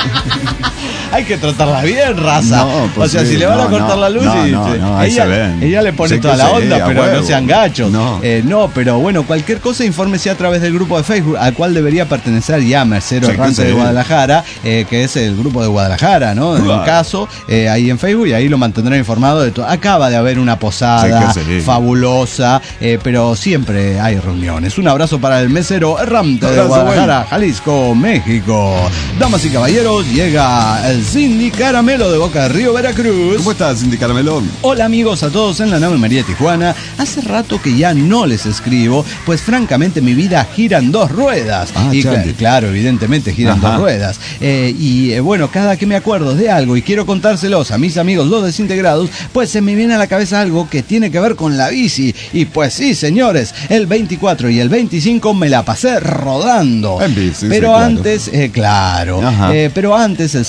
Hay que tratarla bien, raza. No, pues o sea, sí, si le van a no, cortar no, la luz, no, y, no, este, no, ahí ella, se ven. ella le pone Sí toda que la sí, onda, a pero huevo. no sean gachos. No. Eh, no, pero bueno, cualquier cosa, infórmese a través del grupo de Facebook, al cual debería pertenecer ya Mercero Sí que Errante sí. de Guadalajara, eh, que es el grupo de Guadalajara, ¿no? En un Claro. caso, eh, ahí en Facebook, y ahí lo mantendrán informado de todo. Acaba de haber una posada Sí que sí. fabulosa, eh, pero siempre hay reuniones. Un abrazo para el mesero Errante de Abrazo, Guadalajara, Jalisco, México. Damas y caballeros, llega el Cindy Caramelo de Boca de Río, Veracruz. ¿Cómo estás, Cindy Caramelón? Hola amigos a todos en la nave María Tijuana. Hace rato que ya no les escribo, pues francamente mi vida gira en dos ruedas. Ah, y chale. cla- claro, evidentemente gira en Ajá. dos ruedas. Eh, y eh, bueno, cada que me acuerdo de algo y quiero contárselos a mis amigos los desintegrados, pues se me viene a la cabeza algo que tiene que ver con la bici. Y pues sí, señores, el veinticuatro y el veinticinco me la pasé rodando. En bici, Pero sí, claro. antes, eh, claro, Ajá. eh, pero antes el sábado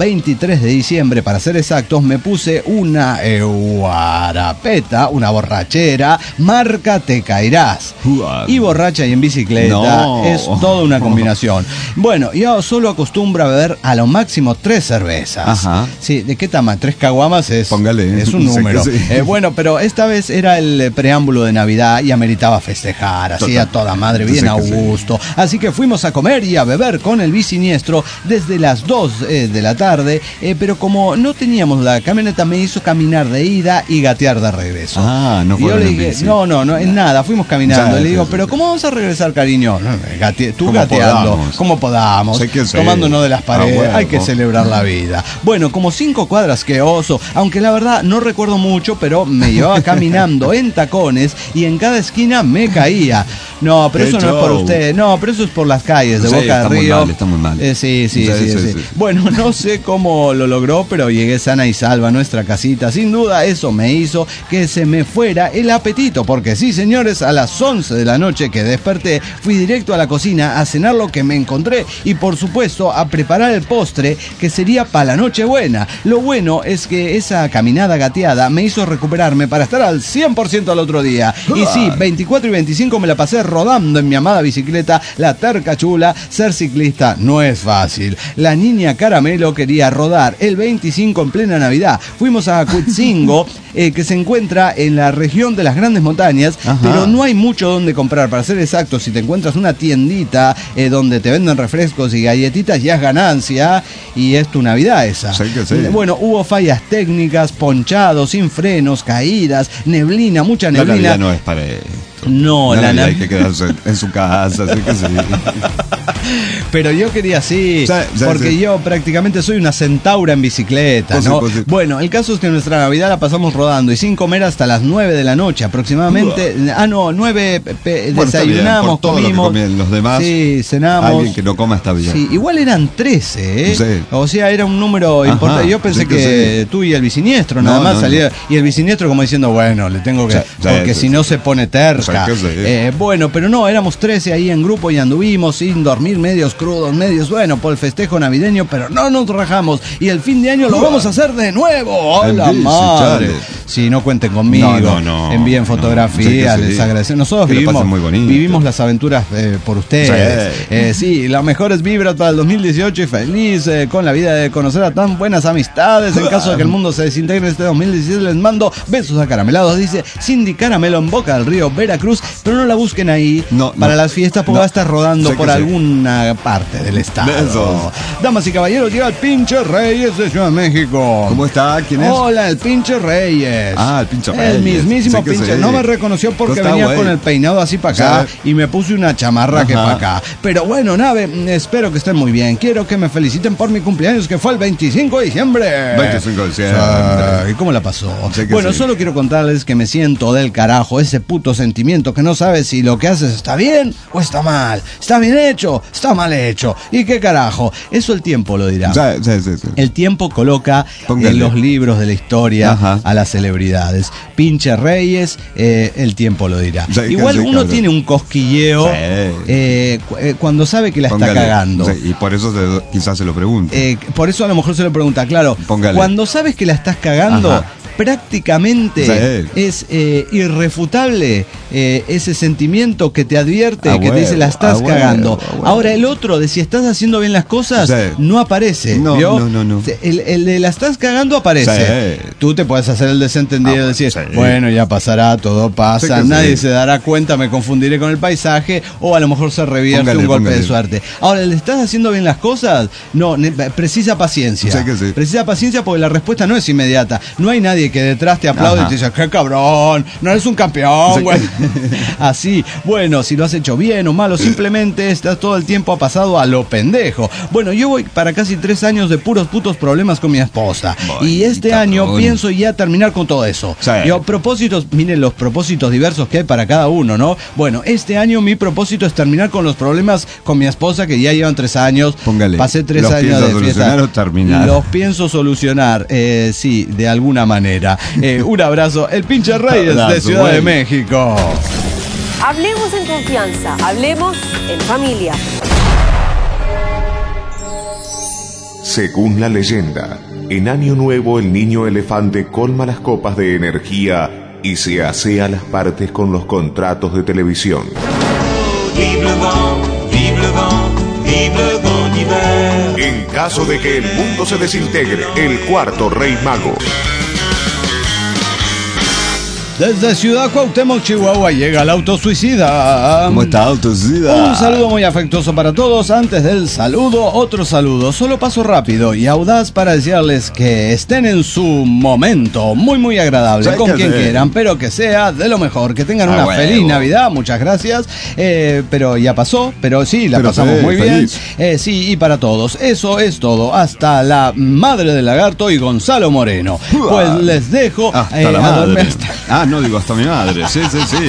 veintitrés de diciembre, para ser exactos, me puse una eh, guarapeta, una borrachera, marca Te Cairás. Y borracha y en bicicleta, no. Es toda una combinación. Bueno, yo solo acostumbro a beber a lo máximo tres cervezas. Ajá. Sí, ¿de qué tamaño? Tres caguamas es, Póngale, es un número. Sí. Eh, bueno, pero esta vez era el preámbulo de Navidad y ameritaba festejar, así Total. A toda madre, bien sí, a gusto. Sí. Así que fuimos a comer y a beber con el bisiniestro desde las dos eh, de la tarde, eh, pero como no teníamos la camioneta, me hizo caminar de ida y gatear de regreso. Ah, no y yo le dije, no, no, no, en nada, fuimos caminando. Ya, le digo, pero ¿cómo vamos a regresar, cariño? No, gate, tú ¿Cómo gateando, podamos? ¿Cómo podamos? Sé que tomándonos de las paredes, ah, hay que celebrar la vida. Bueno, como cinco cuadras, que oso, aunque la verdad no recuerdo mucho, pero me llevaba caminando en tacones y en cada esquina me caía. No, pero eso no es por usted, no, pero eso es por las calles de sí, Boca del Río. Mal, está muy mal. Eh, sí, sí, sí, sí, sí, sí, sí. Bueno, no sé cómo lo logró, pero llegué sana y salva a nuestra casita. Sin duda, eso me hizo que se me fuera el apetito, porque sí, señores, a las once de la noche que desperté, fui directo a la cocina a cenar lo que me encontré y, por supuesto, a preparar el postre que sería para la Nochebuena. Lo bueno es que esa caminada gateada me hizo recuperarme para estar al cien por ciento al otro día. Y sí, veinticuatro y veinticinco me la pasé rodando en mi amada bicicleta, la Terca Chula. Ser ciclista no es fácil. La niña Caramelo quería rodar el veinticinco en plena Navidad. Fuimos a Cuitzingo, eh, que se encuentra en la región de las Grandes Montañas. Ajá. Pero no hay mucho donde comprar. Para ser exacto, si te encuentras una tiendita eh, donde te venden refrescos y galletitas, ya es ganancia y es tu Navidad esa. Sí que sí. Bueno, hubo fallas técnicas, ponchados, sin frenos, caídas, neblina, mucha neblina. La Navidad no es para esto. No, la, la Navidad hay que quedarse en su casa, así que sí. Pero yo quería sí, sí, sí porque sí. yo prácticamente soy una centaura en bicicleta, pues ¿no? Sí, pues sí. Bueno, el caso es que nuestra Navidad la pasamos rodando y sin comer hasta las nueve de la noche aproximadamente. Uh. Ah, no, nueve pe, bueno, desayunamos, todo comimos. Lo que los demás. Sí, cenamos. Alguien que no coma está bien. Sí, igual eran trece, ¿eh? Sí. O sea, era un número Ajá, importante. Yo pensé sí que, que sí. tú y el bisiniestro nada no, más no, salía. No. Y el bisiniestro como diciendo, bueno, le tengo que. Sí, porque sí, si sí. no se pone terca. O sea, sí. eh, bueno, pero no, éramos trece ahí en grupo y anduvimos sin dormir, medios crudos, medios, bueno, por el festejo navideño, pero no nos rajamos. Y el fin de año lo vamos a hacer de nuevo. ¡Hola, madre! Si sí, no cuenten conmigo, no, no, no, envíen fotografías, no, sí, les sí. agradecemos. Nosotros vivimos, vivimos las aventuras eh, por ustedes. Sí. Eh, sí, las mejores vibras para el dos mil dieciocho y feliz eh, con la vida de conocer a tan buenas amistades. En caso de que el mundo se desintegre este dos mil diecisiete, les mando besos acaramelados. Dice Cindy Caramelo en Boca del Río, Veracruz, pero no la busquen ahí no, para no, las fiestas porque no, va a estar rodando por alguna sí. parte del estado. Damas y caballeros, llega el Pinche Reyes de Ciudad de México. ¿Cómo está? ¿Quién es? Hola, el Pinche Reyes. Ah, el Pinche Reyes. El mismísimo sí Pinche. Sí. No me reconoció porque venía güey. con el peinado así para acá sí. y me puse una chamarra Ajá. que para acá. Pero bueno, nave, espero que estén muy bien. Quiero que me feliciten por mi cumpleaños que fue el veinticinco de diciembre. veinticinco de diciembre. ¿Y cómo la pasó? Sí bueno, sí. solo quiero contarles que me siento del carajo. Ese puto sentimiento que no sabes si lo que haces está bien o está mal. Está bien hecho, está mal hecho. ¿Y qué carajo? Eso el tiempo lo dirá. Sí, sí, sí, sí. El tiempo coloca Póngale. en los libros de la historia Ajá. a las celebridades. Pinche Reyes, eh, el tiempo lo dirá. Sí, Igual sí, uno cabrón. tiene un cosquilleo sí. eh, cuando sabe que la Póngale. está cagando. Sí, y por eso se, quizás se lo pregunta. Eh, por eso a lo mejor se lo pregunta, claro. Póngale. Cuando sabes que la estás cagando, Ajá. prácticamente sí. es eh, irrefutable eh, ese sentimiento que te advierte, ah, que bueno, te dice la estás ah, cagando. Bueno, ah, bueno. Ahora el otro de si estás haciendo bien las cosas sí. no aparece. No, ¿vio? no, no, no. El, el de la estás cagando aparece. Sí. Tú te puedes hacer el desentendido y ah, decir, sí. bueno, ya pasará, todo pasa, sí nadie sí. se dará cuenta, me confundiré con el paisaje, o a lo mejor se revierte póngale, un golpe póngale. de suerte. Ahora, ¿le estás haciendo bien las cosas? No, precisa paciencia. Sí sí. Precisa paciencia porque la respuesta no es inmediata. No hay nadie que detrás te aplaude Ajá. y te dice, qué cabrón, no eres un campeón, güey. Sí. Así, bueno, si lo has hecho bien o mal, o simplemente estás todo el tiempo ha pasado a lo pendejo. Bueno, yo voy para casi tres años de puros putos problemas con mi esposa. Boy, y este cabrón. año pienso ya terminar con todo eso. Sí. Yo, propósitos, miren los propósitos diversos que hay para cada uno, ¿no? Bueno, este año mi propósito es terminar con los problemas con mi esposa, que ya llevan tres años. Póngale. Pasé tres ¿Los años de fiesta. O terminar? Los pienso solucionar, eh, sí, de alguna manera. Eh, un abrazo, el Pinche Reyes abrazo, de Ciudad güey. de México. Hablemos en confianza, hablemos en familia. Según la leyenda, en Año Nuevo el niño elefante colma las copas de energía y se asea las partes con los contratos de televisión. En caso de que el mundo se desintegre, el cuarto rey mago. Desde Ciudad Cuauhtémoc, Chihuahua, llega el autosuicida. ¿Cómo está, autosuicida? Un saludo muy afectuoso para todos. Antes del saludo, otro saludo. Solo paso rápido y audaz para desearles que estén en su momento muy, muy agradable, con quien hacer? quieran, pero que sea de lo mejor. Que tengan ah, una bueno. feliz Navidad, muchas gracias. Eh, pero ya pasó, pero sí, la pero pasamos feliz, muy bien. Eh, sí, y para todos. Eso es todo. Hasta la madre del lagarto y Gonzalo Moreno. Uah. Pues les dejo hasta eh, la madre. a dormir hasta... Ah, no digo hasta mi madre, sí, sí, sí.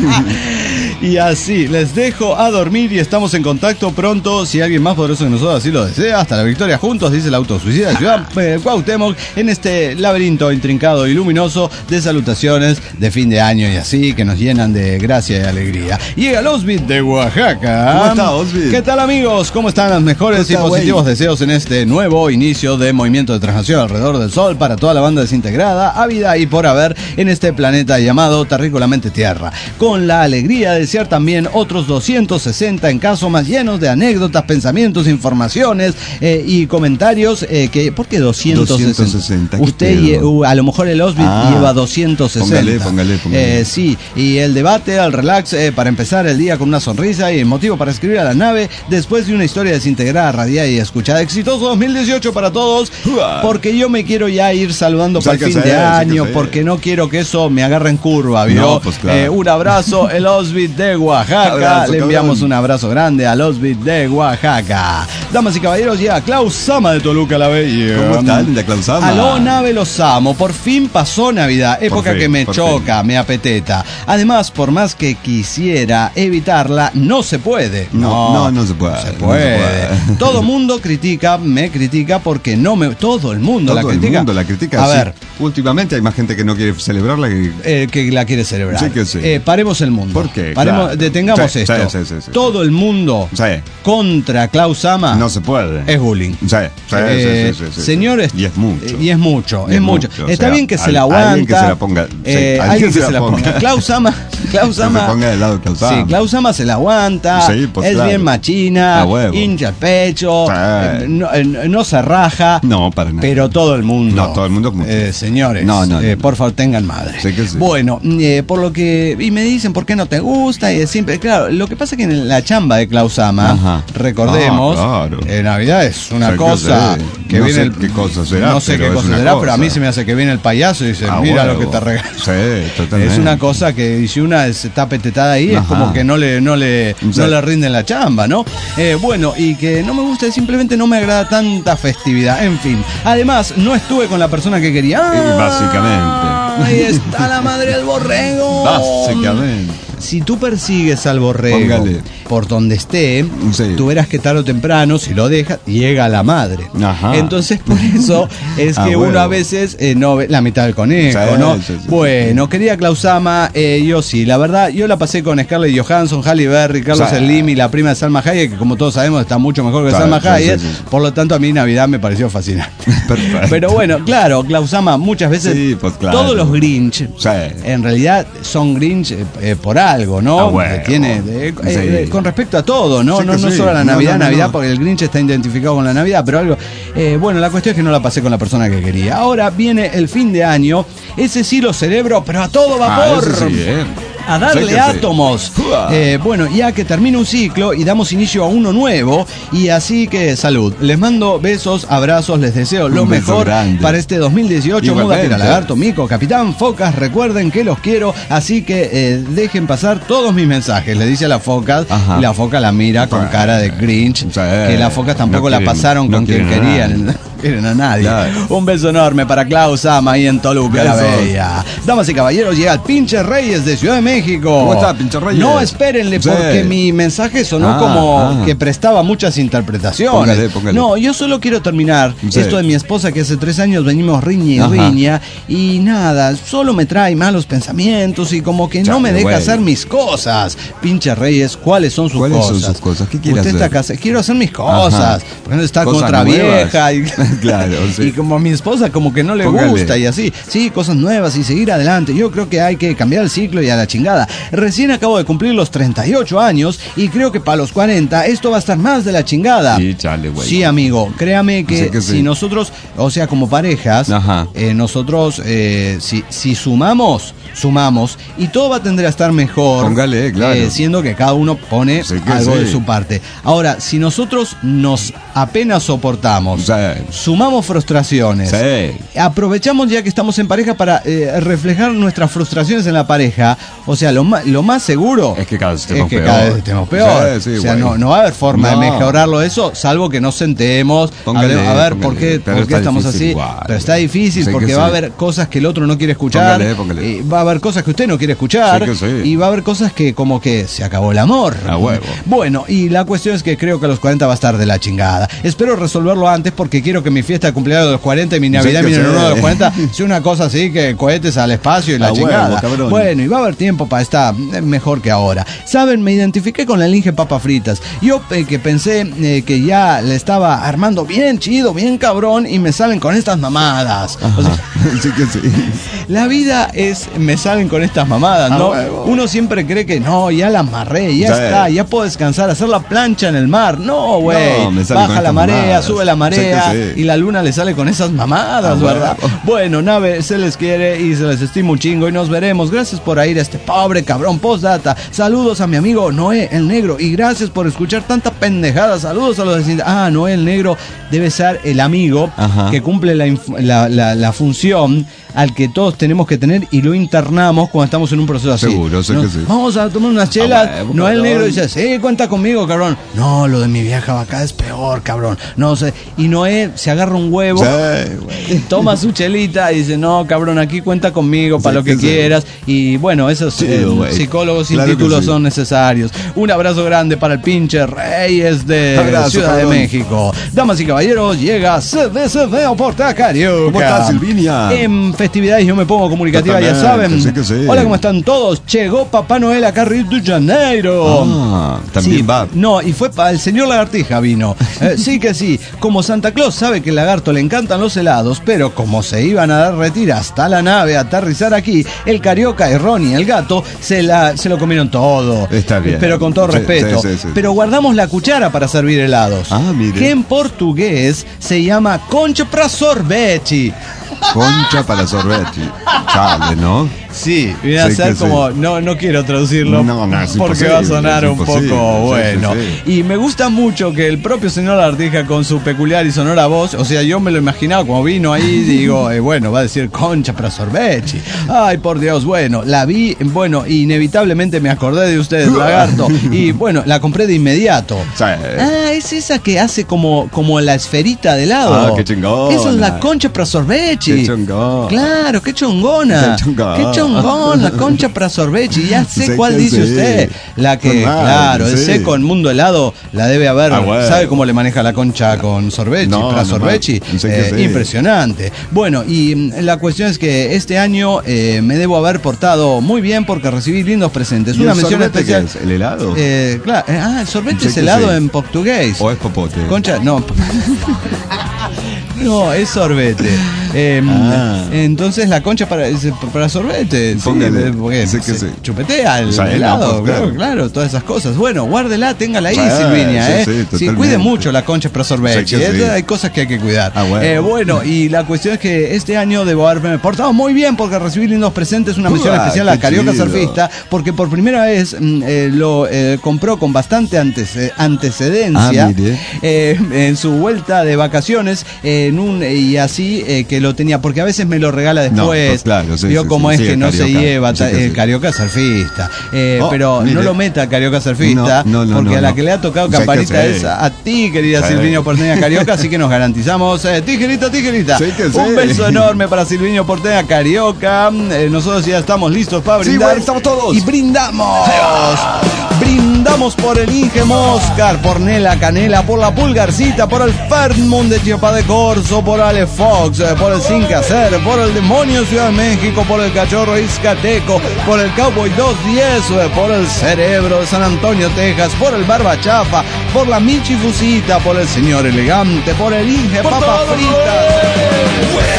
Y así, les dejo a dormir y estamos en contacto pronto. Si alguien más poderoso que nosotros así lo desea, hasta la victoria juntos, dice el autosuicida de Ciudad eh, Cuauhtémoc, en este laberinto intrincado y luminoso de salutaciones de fin de año y así, que nos llenan de gracia y alegría. Llega el Osbit de Oaxaca. ¿Cómo está, Osbit? ¿Qué tal, amigos? ¿Cómo están los mejores y positivos wey? deseos en este nuevo inicio de movimiento de transnación alrededor del sol para toda la banda desintegrada, ávida y por haber en este planeta llamado terrícolamente Tierra? Con la alegría de desear también otros doscientos sesenta en caso más llenos de anécdotas, pensamientos, informaciones eh, y comentarios. Eh, que, ¿Por qué doscientos sesenta? doscientos sesenta. Usted lle, uh, a lo mejor el Osbit ah, lleva doscientos sesenta. Póngale, póngale, póngale. Eh, sí, y el debate, el relax, eh, para empezar el día con una sonrisa y el motivo para escribir a la nave después de una historia desintegrada, radiada y escuchada. Exitoso dos mil dieciocho para todos, porque yo me quiero ya ir saludando para el fin de año, porque no quiero que eso me agarre en curva, ¿vio? No, pues claro. eh, un abrazo, el Osbit de Oaxaca. Abrazo, Le enviamos cabrón. un abrazo grande al Osbit de Oaxaca. Damas y caballeros, ya Klaus Sama de Toluca la Bella. ¿Cómo está, linda Klaus Sama? Aló, nave, los amo. Por fin pasó Navidad, época fin, que me choca, fin. me apeteta. Además, por más que quisiera evitarla, no se puede. No, no, no, no se puede. No se puede. No se puede. Todo mundo critica, me critica porque no me... Todo el mundo todo la critica. Todo el mundo la critica. A sí. ver. Últimamente hay más gente que no quiere celebrarla que... Eh, que la quiere celebrar. Sí que sí. Eh, paremos el mundo. ¿Por qué? Paremos, Claro. Detengamos sí, esto. Sí, sí, sí, sí, todo el mundo sí. contra Klaus Sama no se puede. Es bullying. Sí, sí, eh, sí, sí, sí, sí. Señores, y es mucho. Y es mucho, y es mucho. mucho. Está o sea, bien que se al, la aguanta. Alguien que se la ponga. Sí, eh, alguien que se la ponga. Klaus Sama, Klaus Sama. Que se ponga del lado de Klaus Sama. Sí, Klaus Sama se la aguanta. Sí, pues, es claro. bien machina. Hincha el pecho. Sí. Eh, no, eh, no se raja. No, para nada. Pero todo el mundo. No, todo el mundo. Como eh, señores, no, no, eh, no. por favor, tengan madre. Sí que sí. Bueno, eh, por lo que. Y me dicen, ¿por qué no te gusta? Y es siempre. Claro, lo que pasa es que en la chamba de Klaus Sama, Ajá. recordemos, ah, claro. eh, Navidad es una o sea, cosa que, que no viene. Sé el, qué cosa será. No sé qué cosa será, cosa. pero a mí se me hace que viene el payaso y dice, ah, mira bueno. lo que te regaló. Sí, totalmente. Es una cosa que si una está petetada ahí, Ajá. es como que no le, no le, sí. no le rinden la chamba, ¿no? Eh, bueno, y que no me gusta, simplemente no me agrada tanta festividad. En fin, además, no estuve con la persona que quería. ¡Ah! Básicamente. Ahí está la madre del borrego. Básicamente. Si tú persigues al borrego Póngale. por donde esté, sí. tú verás que tarde o temprano, si lo dejas, llega la madre. Ajá. Entonces, por eso es que ah, uno bueno. a veces eh, no ve la mitad del conejo, sí, ¿no? Sí, sí, bueno, sí. querida Klaus Sama, eh, yo sí, la verdad, yo la pasé con Scarlett Johansson, Halle Berry, Carlos Slim y la prima de Salma Hayek, que como todos sabemos está mucho mejor que sí, Salma Hayek. Sí, sí, sí. Por lo tanto, a mí Navidad me pareció fascinante. Perfecto. Pero bueno, claro, Klaus Sama, muchas veces sí, pues, claro. todos los Grinch, sí. en realidad, son Grinch eh, eh, por algo, ¿no? Ah, bueno. Tiene de, sí. eh, con respecto a todo, no, sí no, no sí. solo a la Navidad, no, no, Navidad, no. porque el Grinch está identificado con la Navidad, pero algo. Eh, bueno, la cuestión es que no la pasé con la persona que quería. Ahora viene el fin de año, ese sí lo celebro, pero a todo vapor. Ah, sí, eh. A darle átomos. Eh, bueno, ya que termina un ciclo y damos inicio a uno nuevo. Y así que salud. Les mando besos, abrazos, les deseo lo un mejor grande. para este dos mil dieciocho. Muda Tira Lagarto, Mico, Capitán Focas. Recuerden que los quiero, así que eh, dejen pasar todos mis mensajes. Le dice a la Focas. Ajá. Y la Foca la mira con cara de Grinch. Sí. Que las Focas tampoco no quieren, la pasaron no con quien querían. quieren a nadie. Claro. Un beso enorme para Klaus Ama ahí en Toluca, la Bella. Damas y caballeros, llega el Pinche Reyes de Ciudad de México. ¿Cómo está, Pinche Reyes? No, espérenle, Sí. porque mi mensaje sonó Ah, como ah. que prestaba muchas interpretaciones. Póngale, póngale. No, yo solo quiero terminar Sí. esto de mi esposa, que hace tres años venimos riña y Ajá. riña, y nada, solo me trae malos pensamientos y como que no Chale, me deja güey. hacer mis cosas. Pinche Reyes, ¿cuáles son sus ¿Cuáles son cosas? sus cosas? ¿Qué quiere Usted hacer? está casa, quiero hacer mis cosas. Ajá. Por ejemplo, estar con Cosas otra nuevas. vieja y, Claro, sí. y como a mi esposa como que no le Póngale. gusta y así. Sí, cosas nuevas y seguir adelante. Yo creo que hay que cambiar el ciclo y a la chingada. Recién acabo de cumplir los treinta y ocho años y creo que para los cuarenta esto va a estar más de la chingada. Sí, chale, güey. Sí, amigo, créame que, Sí que sí. si nosotros, o sea, como parejas, Ajá. eh, nosotros, eh, si, si sumamos, sumamos, y todo va a tender a estar mejor. Póngale, claro. eh, siendo que cada uno pone Sí que algo sí. de su parte. Ahora, si nosotros nos apenas soportamos, Sí. sumamos frustraciones, Sí. aprovechamos ya que estamos en pareja para eh, reflejar nuestras frustraciones en la pareja, o sea, lo más, lo más seguro Es que cada vez es estemos que peor. cada vez estemos peor. Sí, sí, o sea, güey. no, no va a haber forma No. de mejorarlo eso, salvo que nos sentemos, Póngale, hable- a ver póngale. por qué, Pero por qué está estamos difícil así. igual, Pero está güey. difícil Sí que porque sí. va a haber cosas que el otro no quiere escuchar, Póngale, póngale. y va a haber cosas que usted no quiere escuchar, Sí que sí. y va a haber cosas que como que se acabó el amor. A huevo. Bueno, y la cuestión es que creo que a los cuarenta va a estar de la chingada. Espero resolverlo antes porque quiero que mi fiesta de cumpleaños de los cuarenta y mi Navidad Sí que y mi Año sí. Nuevo de los cuarenta sea una cosa así, que cohetes al espacio y la A huevo, chingada. cabrón. Bueno, y va a haber tiempo para estar eh, mejor que ahora. Saben, me identifiqué con la Linge Papas Fritas. Yo eh, que pensé eh, que ya le estaba armando bien chido, bien cabrón, y me salen con estas mamadas. O sea, Sí que sí. la vida es, me salen con estas mamadas, ¿no? A huevo. Uno siempre cree que no, ya la amarré, ya Sí. está, ya puedo descansar, hacer la plancha en el mar. No, güey. No, me salen con Baja la estas marea, mamadas. sube la marea Sí que sí. y la luna le sale con esas mamadas, A ¿verdad? huevo. Bueno, nave, se les quiere y se les estima un chingo y nos veremos. Gracias por ir a este pobre cabrón postdata. Saludos a mi amigo Noé el Negro y gracias por escuchar tanta pendejada. Saludos a los de... Ah, Noé el Negro debe ser el amigo Ajá. que cumple la, inf- la, la, la función al que todos tenemos que tener y lo internamos cuando estamos en un proceso así. Seguro, sé ¿no? que sí. Vamos a tomar unas chelas. Ah, huevo, Noé el cabrón. Negro dice, sí, cuenta conmigo, cabrón. No, lo de mi vieja acá es peor, cabrón. No sé. Y Noé se agarra un huevo, Sí, güey. toma su chelita y dice, no, cabrón, aquí cuenta conmigo para Sí lo que que sí. quieras. Y bueno, esos Sí, eh, güey. psicólogos sin Claro que títulos sí. son necesarios. Un abrazo grande para el pinche Reyes de Abrazo, Ciudad cabrón. de México. Damas y caballeros, llega C D C D Oporta Carioca. ¿Cómo estás, Silvinia? En festividades yo me pongo comunicativa, ya Totalmente, saben. sí que sí. Hola, ¿cómo están todos? Llegó Papá Noel acá a Río de Janeiro. Ah, también Sí, va. No, y fue para el señor Lagartija vino. Eh, sí que sí. Como Santa Claus sabe que el lagarto le encantan los helados, pero como se iban a derretir hasta la nave a aterrizar aquí, el Carioca y Ronnie, el gato, se, la, se lo comieron todo. Está bien. Pero con todo Sí, respeto. sí, sí, sí. Pero guardamos la cuchara para servir helados. Ah, mire. Que en portugués se llama concha pra sorvete. Concha para sorbete. Chale, ¿no? Sí, viene a Sí ser que como, no, no quiero traducirlo No, no, es porque imposible, va a sonar es un imposible, poco sí, bueno. sí, Y me gusta mucho que el propio señor Artija con su peculiar y sonora voz, o sea, yo me lo imaginaba como vino ahí, digo, eh, bueno, va a decir concha para sorbechi. Ay, por Dios, bueno, la vi, bueno, inevitablemente me acordé de ustedes, lagarto, y bueno, la compré de inmediato. Sí. Ah, es esa que hace como, como la esferita de helado. Ah, qué chingona. Esa es la concha para sorbechi. Qué chingón. Claro, qué chongona. Qué chongón. Qué chongón, la concha para sorbechi. Ya sé Sé cuál que dice sí. usted. La que, Con madre, claro, es sí. seco en mundo helado, la debe haber. Ah, bueno. ¿Sabe cómo le maneja la concha con sorbechi? No, para no sorbechi. más. Sé que Eh, sí. Impresionante. Bueno, y mm, la cuestión es que este año eh, me debo haber portado muy bien porque recibí lindos presentes. ¿Y Una el mención sorbete qué especial. es? ¿El helado? Eh, claro, eh, ah, el sorbete Sé es que helado sí. en portugués. ¿O es popote? Concha, no. No, es sorbete. Eh, Ah. Entonces la concha para, es para sorbete. Sí, Póngale. eh, porque Sé que se sí. chupetea el O sea, helado, no, pues, claro, claro. claro, todas esas cosas. Bueno, guárdela, téngala ahí, Sí, Silvinia, sí, ¿eh? sí, Sí, totalmente. cuide mucho la concha para sorbete. Sé que ¿eh? sí. Hay cosas que hay que cuidar. Ah, bueno. Eh, bueno, y la cuestión es que este año debo haberme portado muy bien porque recibí lindos presentes. Una mención Uah, especial a qué Carioca chido. Surfista, porque por primera vez mm, eh, lo eh, compró con bastante antece- antecedencia. Ah, mire. Eh, en su vuelta de vacaciones en un y así eh, que lo tenía porque a veces me lo regala No, después. pues claro, sí, vio sí, cómo sí, es sí, que no se Carioca. lleva, Sí que eh, sí. Carioca surfista. Eh, Oh, pero mire. no lo meta Carioca surfista, No, no, no, porque no, a la no. que le ha tocado Sí que campanita sí. es a ti, querida Sí. Silviño Porteña Carioca, así que nos garantizamos, eh, tijerita, tijerita. Sí que sí. Un beso enorme para Silviño Porteña Carioca. Eh, nosotros ya estamos listos para Sí, brindar. güey, estamos todos. Y brindamos. Brindamos por el Inge Moscar, por Nela Canela, por la Pulgarcita, por el Fermund de Chiapa de Corzo, por Ale Fox, eh, por el Sin Que Hacer, por el Demonio Ciudad de México, por el Cachorro Izcateco, por el Cowboy doscientos diez, eh, por el Cerebro de San Antonio, Texas, por el Barba Chafa, por la Michi Fusita, por el Señor Elegante, por el Inge Papa Frita.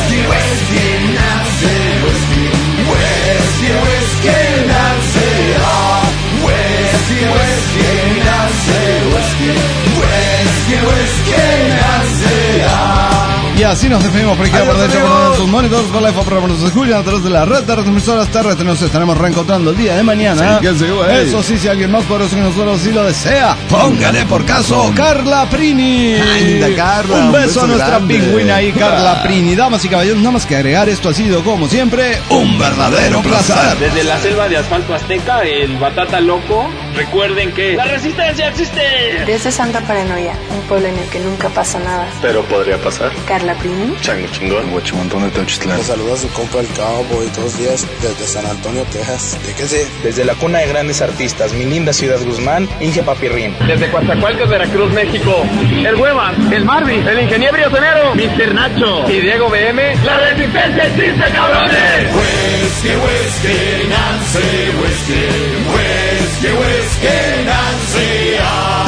Y así nos despedimos por aquí por dentro por sus monitores, por la F O P, nos escuchan a través de la red de retransmisoras terrestres. Nos estaremos reencontrando el día de mañana. Sí, que sí, güey. Eso sí, si alguien más poderoso que nosotros sí lo desea, póngale por caso Carla Prini. Anda, Carla, Un un beso beso a nuestra grande. pingüina ahí, Carla Prini. Damas y caballeros, nada más que agregar, esto ha sido como siempre un verdadero placer. Desde la selva de asfalto azteca, el Batata Loco, recuerden que ¡la resistencia existe! Desde Santa Paranoia, un pueblo en el que nunca pasa nada. Pero podría pasar. Carla Prini. Chango chingón. Guachimantón de Teuchitlán. Los saluda a su compa el Cowboy, todos los días desde San Antonio, Texas. Fíjense. Desde la cuna de grandes artistas, mi linda ciudad Guzmán, Inge Papirrín. Desde Coatzacoalcos, Veracruz, México, el Huevas, el Marvin, el ingeniero Rionero, mister Nacho y Diego B M. ¡La resistencia existe, cabrones! Whisky, whisky, Nancy, whisky, whisky, whisky, Nancy, ah.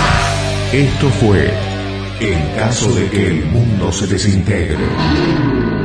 Esto fue En caso de que el mundo se desintegre.